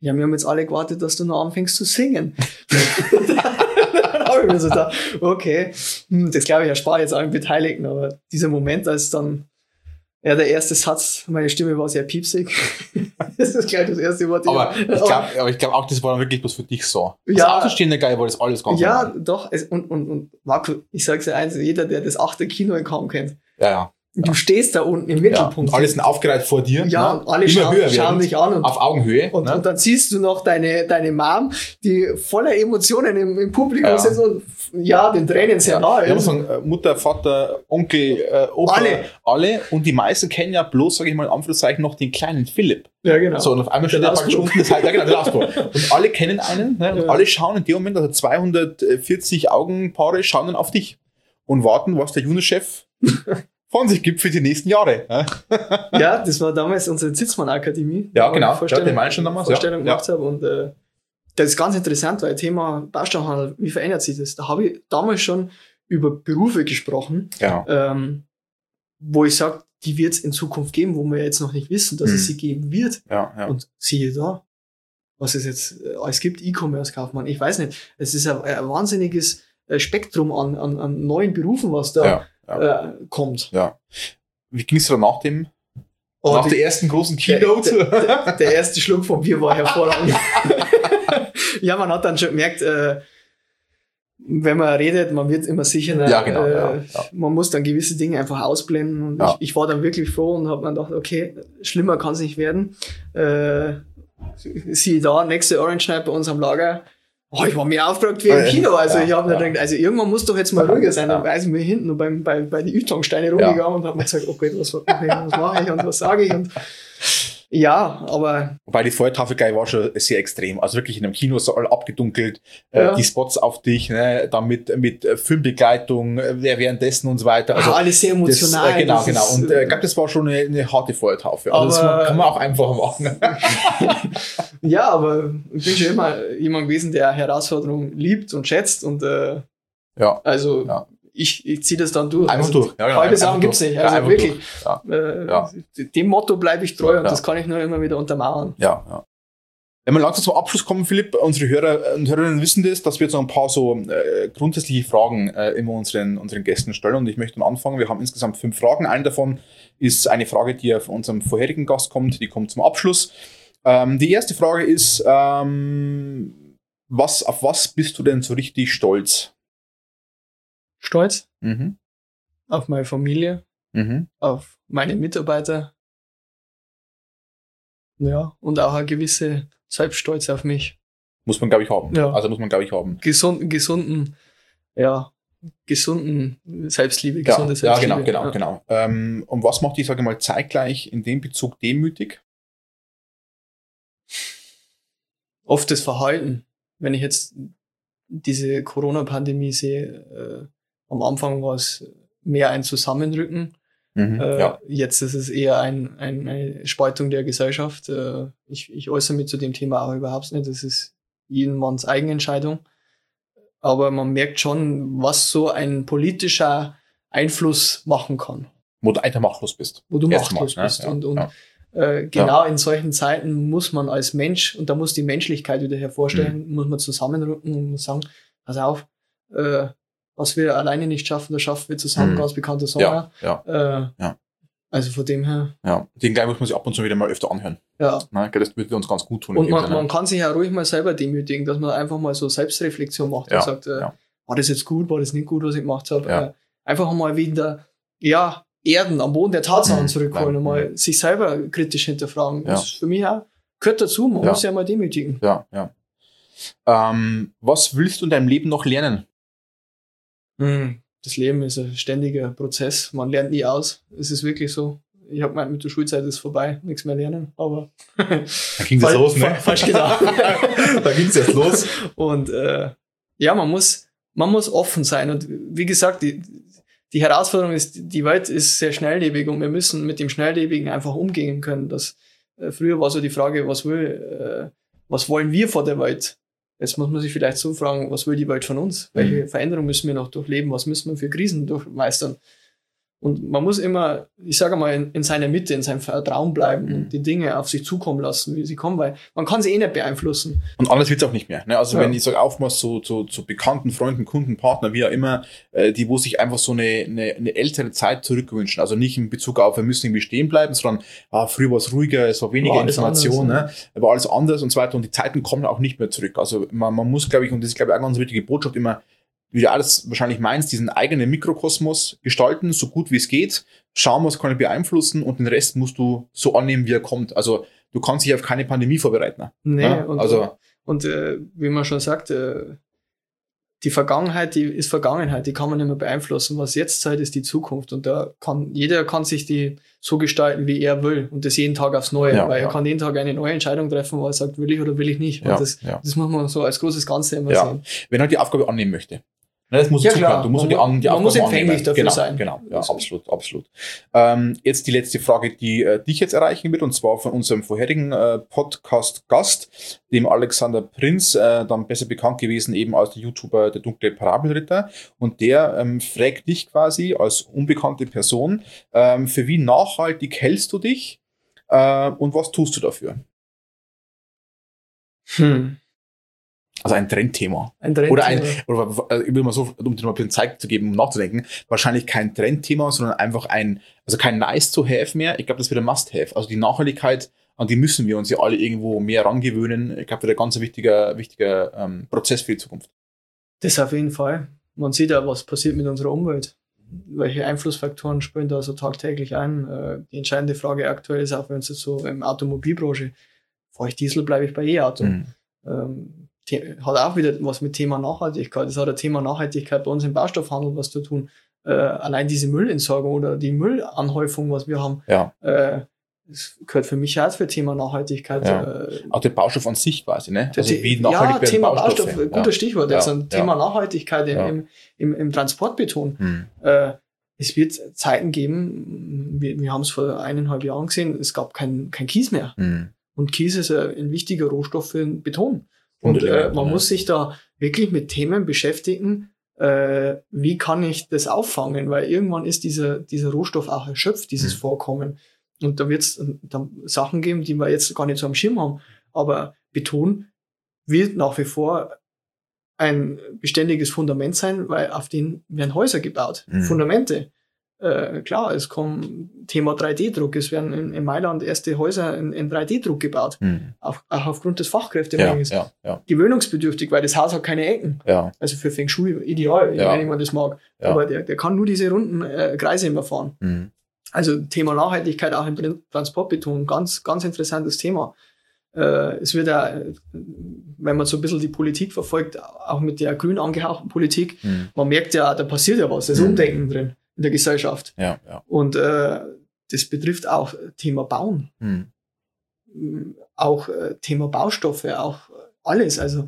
S3: ja, wir haben jetzt alle gewartet, dass du noch anfängst zu singen. Dann habe ich mir so gedacht, okay, das glaube ich erspare jetzt allen Beteiligten, aber dieser Moment, als dann der erste Satz, meine Stimme war sehr piepsig. Das ist gleich das erste Wort.
S1: Aber ich glaube auch, das war dann wirklich bloß für dich so. Als
S3: Ja.
S1: Außenstehender geil war das alles ganz
S3: Ja,
S1: normal.
S3: doch. Und Marco, ich sag's dir eins, jeder, der das 8. Kino in Kaum kennt,
S1: Ja.
S3: du stehst da unten im
S1: Ja.
S3: Mittelpunkt.
S1: Und alle sind aufgereiht vor dir.
S3: Ja,
S1: ne?
S3: und alle
S1: Immer höher
S3: schauen
S1: werden,
S3: dich an und
S1: auf Augenhöhe.
S3: Und,
S1: ne?
S3: und dann siehst du noch deine Mom, die voller Emotionen im Publikum
S1: Ja.
S3: sitzt und den Tränen sehr nahe
S1: Ich muss
S3: ist.
S1: sagen, Mutter, Vater, Onkel, Opa, alle. Und die meisten kennen ja bloß, sage ich mal in Anführungszeichen, noch den kleinen Philipp.
S3: Ja, genau.
S1: So, und auf einmal steht
S3: Der
S1: er praktisch
S3: Lausbub.
S1: unten, das heißt, ja genau, der Lausbub. Und alle kennen einen, ne? Und
S3: Ja.
S1: alle schauen in dem Moment, also 240 Augenpaare schauen dann auf dich und warten, was der Juniorchef von sich gibt für die nächsten Jahre. Ne?
S3: Ja, das war damals unsere Zitzmann-Akademie.
S1: Ja,
S3: wo
S1: genau.
S3: ich Vorstellung,
S1: Ja, den meine ich schon damals,
S3: Vorstellung
S1: ja.
S3: gemacht habe. Und das ist ganz interessant, weil Thema Baustellenhandel, wie verändert sich das? Da habe ich damals schon über Berufe gesprochen,
S1: Ja.
S3: wo ich sage, die wird es in Zukunft geben, wo wir jetzt noch nicht wissen, dass es sie geben wird.
S1: Ja.
S3: Und siehe da, was es jetzt alles gibt, E-Commerce-Kaufmann, ich weiß nicht. Es ist ein wahnsinniges Spektrum an neuen Berufen, was da kommt.
S1: Ja. Wie ging es dir nach dem?
S3: Oh,
S1: Nach der ersten großen Keynote?
S3: Der erste Schluck vom Bier war hervorragend. Ja, man hat dann schon gemerkt, wenn man redet, man wird immer sicherer.
S1: Ja, genau, ja.
S3: Man muss dann gewisse Dinge einfach ausblenden. Und
S1: Ja.
S3: ich war dann wirklich froh und habe mir gedacht, okay, schlimmer kann es nicht werden. Siehe da, nächste Orange Night bei uns am Lager. Oh, ich war mir aufgeregt wie im Kino. Also ich habe mir gedacht, also irgendwann muss doch jetzt mal ruhiger sein. Dann weiß ich mir hinten nur bei die Ytongsteine rumgegangen und habe mir gesagt, okay, was mache ich und was sage ich? Und ja, aber
S1: Wobei die Feuertafel geil war schon sehr extrem. Also wirklich in einem Kino so all abgedunkelt,
S3: Ja.
S1: die Spots auf dich, ne, dann mit Filmbegleitung, wer währenddessen und so weiter. Also
S3: alles sehr emotional.
S1: Das, genau,
S3: Das
S1: genau.
S3: ist,
S1: Und ich glaube, das war schon eine harte Feuertafel. Also
S3: Aber-
S1: das kann man auch einfach machen.
S3: Ja, aber ich bin schon immer jemand gewesen, der Herausforderungen liebt und schätzt und
S1: Ja.
S3: also
S1: Ja.
S3: ich ziehe das dann durch.
S1: Einfach
S3: also,
S1: durch. Ja, genau,
S3: halbe
S1: einfach
S3: Sachen gibt's
S1: durch.
S3: nicht.
S1: Ja,
S3: Also
S1: einfach
S3: wirklich.
S1: durch. Ja.
S3: Dem Motto bleibe ich treu und
S1: Ja.
S3: das kann ich nur immer wieder untermauern.
S1: Ja. Wenn wir langsam zum Abschluss kommen, Philipp, unsere Hörer und Hörerinnen wissen das, dass wir jetzt noch ein paar so grundsätzliche Fragen immer unseren Gästen stellen. Und ich möchte dann anfangen. Wir haben insgesamt 5 Fragen. Eine davon ist eine Frage, die ja von unserem vorherigen Gast kommt. Die kommt zum Abschluss. Die erste Frage ist, auf was bist du denn so richtig stolz?
S3: Stolz
S1: Mhm.
S3: auf meine Familie,
S1: Mhm.
S3: auf meine Mitarbeiter. Ja, und auch eine gewisse Selbststolz auf mich.
S1: Muss man, glaube ich, haben.
S3: Ja.
S1: Also muss man, glaube ich, haben.
S3: Gesunden Selbstliebe,
S1: Ja,
S3: gesunde
S1: ja,
S3: Selbstliebe.
S1: genau. Und was macht dich, sage ich mal, zeitgleich in dem Bezug demütig?
S3: Oft das Verhalten. Wenn ich jetzt diese Corona-Pandemie sehe, am Anfang war es mehr ein Zusammenrücken.
S1: Ja.
S3: Jetzt ist es eher eine Spaltung der Gesellschaft. Ich äußere mich zu dem Thema auch überhaupt nicht. Das ist jemanns Eigenentscheidung. Aber man merkt schon, was so ein politischer Einfluss machen kann,
S1: Wo du einfach machtlos bist.
S3: wo du
S1: Erstmal,
S3: machtlos bist.
S1: ja,
S3: Und
S1: ja.
S3: genau in solchen Zeiten muss man als Mensch, und da muss die Menschlichkeit wieder hervorstellen, muss man zusammenrücken und muss sagen, pass auf, was wir alleine nicht schaffen, das schaffen wir zusammen, ganz bekannter Song.
S1: Ja. Ja.
S3: Also von dem her,
S1: Ja. Den gleich muss man sich ab und zu wieder mal öfter anhören.
S3: ja.
S1: Ne? Das würde uns ganz gut tun.
S3: Und
S1: in dem
S3: man
S1: Sinne.
S3: kann sich ja ruhig mal selber demütigen, dass man einfach mal so Selbstreflexion macht
S1: Ja,
S3: und sagt,
S1: ja.
S3: war das jetzt gut, war das nicht gut, was ich gemacht habe.
S1: Ja.
S3: Einfach mal wieder, Erden, am Boden der Tatsachen zurückholen
S1: Ja.
S3: und mal sich selber kritisch hinterfragen.
S1: Ja.
S3: Das ist für mich auch, gehört dazu, man
S1: Ja.
S3: muss ja mal demütigen.
S1: Ja. Was willst du in deinem Leben noch lernen?
S3: Das Leben ist ein ständiger Prozess, man lernt nie aus. Es ist wirklich so. Ich habe gemeint, mit der Schulzeit ist vorbei, nichts mehr lernen, aber
S1: Da ging es los, ne?
S3: falsch gedacht.
S1: Da ging es jetzt los.
S3: Und man muss offen sein. Und wie gesagt, die Herausforderung ist, die Welt ist sehr schnelllebig und wir müssen mit dem Schnelllebigen einfach umgehen können. Früher war so die Frage, was wollen wir vor der Welt? Jetzt muss man sich vielleicht so fragen, was will die Welt von uns? Welche Veränderungen müssen wir noch durchleben? Was müssen wir für Krisen durchmeistern? Und man muss immer, ich sage mal, in seiner Mitte, in seinem Vertrauen bleiben und die Dinge auf sich zukommen lassen, wie sie kommen, weil man kann sie eh nicht beeinflussen.
S1: Und anders wird's auch nicht mehr. Ne? Also wenn ich sage, aufmachst zu bekannten Freunden, Kunden, Partner, wie auch immer, die, wo sich einfach so eine ältere Zeit zurückwünschen. Also nicht in Bezug auf, wir müssen irgendwie stehen bleiben, sondern früher war es ruhiger, es war weniger Information, anders, ne? War alles anders und so weiter. Und die Zeiten kommen auch nicht mehr zurück. Also man muss, glaube ich, und das ist, glaube ich, auch eine ganz wichtige Botschaft, immer, wie du alles wahrscheinlich meinst, diesen eigenen Mikrokosmos gestalten, so gut wie es geht, schauen, was kann ich beeinflussen und den Rest musst du so annehmen, wie er kommt. Also du kannst dich auf keine Pandemie vorbereiten.
S3: Nee,
S1: ja?
S3: Und wie man schon sagt, die Vergangenheit, die ist Vergangenheit, die kann man nicht mehr beeinflussen. Was jetzt Zeit ist, die Zukunft. Und jeder kann sich die so gestalten, wie er will. Und das jeden Tag aufs Neue. Weil er kann jeden Tag eine neue Entscheidung treffen, wo er sagt, will ich oder will ich nicht. Und das muss man so als großes Ganze immer sehen.
S1: Wenn er die Aufgabe annehmen möchte. Das muss
S3: klar.
S1: Du musst
S3: man muss empfänglich dafür sein.
S1: Genau, ja, absolut. Jetzt die letzte Frage, die dich jetzt erreichen wird, und zwar von unserem vorherigen Podcast-Gast, dem Alexander Prinz, dann besser bekannt gewesen eben als der YouTuber Der dunkle Parabelritter. Und der fragt dich quasi als unbekannte Person, für wie nachhaltig hältst du dich und was tust du dafür? Also ein Trendthema. Oder ich will mal so, um dir mal ein bisschen Zeit zu geben, um nachzudenken, wahrscheinlich kein Trendthema, sondern einfach also kein nice to have mehr. Ich glaube, das wird ein must have. Also die Nachhaltigkeit, an die müssen wir uns ja alle irgendwo mehr rangewöhnen. Ich glaube, das wird ein ganz wichtiger Prozess für die Zukunft.
S3: Das auf jeden Fall. Man sieht ja, was passiert mit unserer Umwelt. Welche Einflussfaktoren spielen da so tagtäglich ein? Die entscheidende Frage aktuell ist auch, wenn es jetzt so im Automobilbranche, fahre ich Diesel, bleibe ich bei E-Auto. Hat auch wieder was mit Thema Nachhaltigkeit. Das hat ein Thema Nachhaltigkeit bei uns im Baustoffhandel was zu tun. Allein diese Müllentsorgung oder die Müllanhäufung, was wir haben, das gehört für mich auch für Thema Nachhaltigkeit.
S1: Auch der Baustoff an sich quasi, ne? Also wie nachhaltig werden
S3: Thema
S1: Baustoffe.
S3: Baustoff, gutes Stichwort. Jetzt ein Thema Nachhaltigkeit im Transportbeton. Es wird Zeiten geben, wir haben es vor 1,5 Jahren gesehen, es gab kein Kies mehr. Und Kies ist ein wichtiger Rohstoff für den Beton. Und man muss sich da wirklich mit Themen beschäftigen, wie kann ich das auffangen, weil irgendwann ist dieser Rohstoff auch erschöpft, dieses Vorkommen. Und da wird es dann Sachen geben, die wir jetzt gar nicht so am Schirm haben. Aber Beton wird nach wie vor ein beständiges Fundament sein, weil auf den werden Häuser gebaut, Fundamente. Klar, es kommt Thema 3D-Druck. Es werden in Mailand erste Häuser in 3D-Druck gebaut. Auch aufgrund des Fachkräftemangels. Gewöhnungsbedürftig, weil das Haus hat keine Ecken. Also für Feng Shui ideal, wenn man das mag. Aber der kann nur diese runden Kreise immer fahren. Also Thema Nachhaltigkeit auch im Transportbeton, ganz, ganz interessantes Thema. Es wird ja, wenn man so ein bisschen die Politik verfolgt, auch mit der grün angehauchten Politik, man merkt ja, da passiert ja was, da ist Umdenken drin in der Gesellschaft. Und das betrifft auch Thema Bauen. Auch Thema Baustoffe, auch alles. Also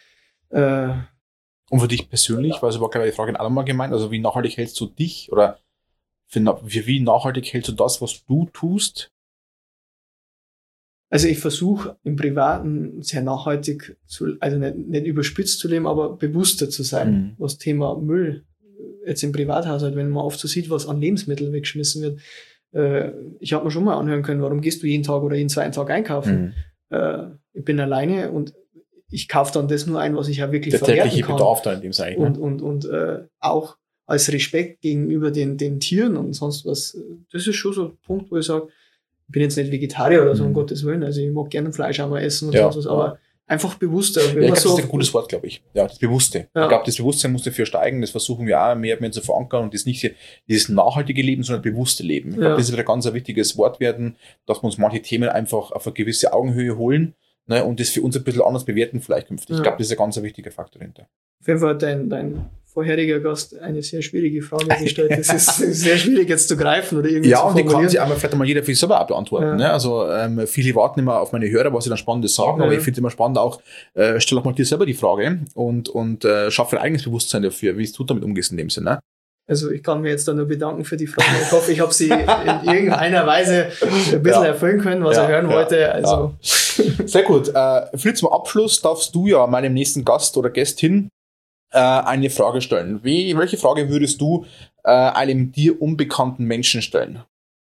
S1: und für dich persönlich, weil es war gerade die Frage in allem mal gemeint, also wie nachhaltig hältst du dich oder für wie nachhaltig hältst du das, was du tust?
S3: Also ich versuche im Privaten sehr nachhaltig also nicht überspitzt zu leben, aber bewusster zu sein, was Thema Müll jetzt im Privathaushalt, wenn man oft so sieht, was an Lebensmitteln weggeschmissen wird. Ich habe mir schon mal anhören können, warum gehst du jeden Tag oder jeden zweiten Tag einkaufen? Ich bin alleine und ich kaufe dann das nur ein, was ich ja wirklich verwerten kann. Der tägliche Bedarf da in dem Sinne. Und auch als Respekt gegenüber den Tieren und sonst was. Das ist schon so ein Punkt, wo ich sage, ich bin jetzt nicht Vegetarier oder so, um Gottes Willen. Also ich mag gerne Fleisch auch mal essen und sonst was, aber einfach bewusster.
S1: Ich glaube, das ist ein gutes Wort, glaube ich. Ja, das Bewusste. Ich glaube, das Bewusstsein muss dafür steigen. Das versuchen wir auch mehr zu verankern und das nicht dieses nachhaltige Leben, sondern bewusste Leben. Ich glaube, das wird ein ganz wichtiges Wort werden, dass wir uns manche Themen einfach auf eine gewisse Augenhöhe holen, ne, und das für uns ein bisschen anders bewerten vielleicht künftig. Ich glaube, das ist ein ganz wichtiger Faktor dahinter.
S3: Auf jeden Fall hat dein vorheriger Gast eine sehr schwierige Frage gestellt. Das ist sehr schwierig jetzt zu greifen oder irgendwie zu formulieren. Ja, und die kann sich einmal vielleicht mal jeder für sich selber beantworten. Ne? Also viele warten immer auf meine Hörer, was sie dann Spannendes sagen, aber ich finde es immer spannend auch, stell auch mal dir selber die Frage und schaffe ein eigenes Bewusstsein dafür, wie du damit umgehst in dem Sinne. Ne? Also ich kann mir jetzt dann nur bedanken für die Frage. Ich hoffe, ich habe sie in irgendeiner Weise ein bisschen erfüllen können, was er hören wollte. Also.
S1: Sehr gut. Philipp, zum Abschluss darfst du ja meinem nächsten Gast oder Gästin eine Frage stellen. Welche Frage würdest du einem dir unbekannten Menschen stellen?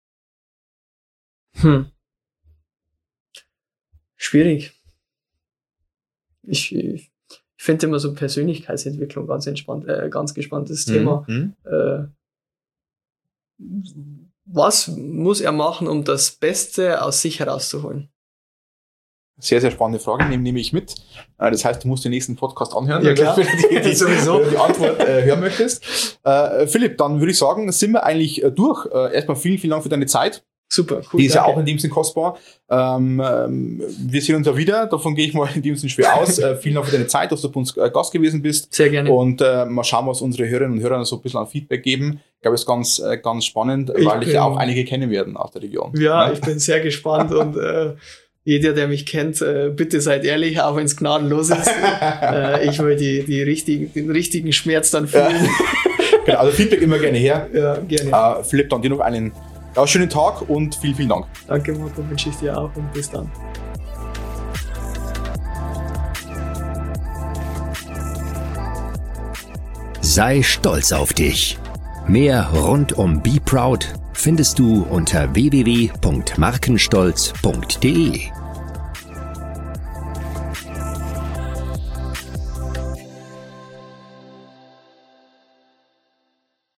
S3: Schwierig. Ich finde immer so Persönlichkeitsentwicklung ganz gespanntes Thema. Was muss er machen, um das Beste aus sich herauszuholen?
S1: Sehr, sehr spannende Frage, nehme ich mit. Das heißt, du musst den nächsten Podcast anhören,
S3: ja, klar.
S1: wenn du sowieso die Antwort hören möchtest. Philipp, dann würde ich sagen, sind wir eigentlich durch. Erstmal vielen, vielen Dank für deine Zeit.
S3: Super, cool.
S1: Die ist ja auch in dem Sinn kostbar. Wir sehen uns ja wieder, davon gehe ich mal in dem Sinn schwer aus. Vielen Dank für deine Zeit, dass du bei uns Gast gewesen bist.
S3: Sehr gerne.
S1: Und mal schauen, was unsere Hörerinnen und Hörer so ein bisschen an Feedback geben. Ich glaube, es ist ganz spannend, weil ich ja auch einige kennen werden aus der Region.
S3: Ja, ich bin sehr gespannt und jeder, der mich kennt, bitte seid ehrlich, auch wenn es gnadenlos ist. Ich will den richtigen Schmerz dann fühlen.
S1: Genau, also Feedback immer gerne her.
S3: Ja, gerne.
S1: Philipp, dann dir noch einen schönen Tag und vielen, vielen Dank.
S3: Danke, Marco, wünsche ich dir auch und bis dann.
S2: Sei stolz auf dich. Mehr rund um Be Proud findest du unter www.markenstolz.de.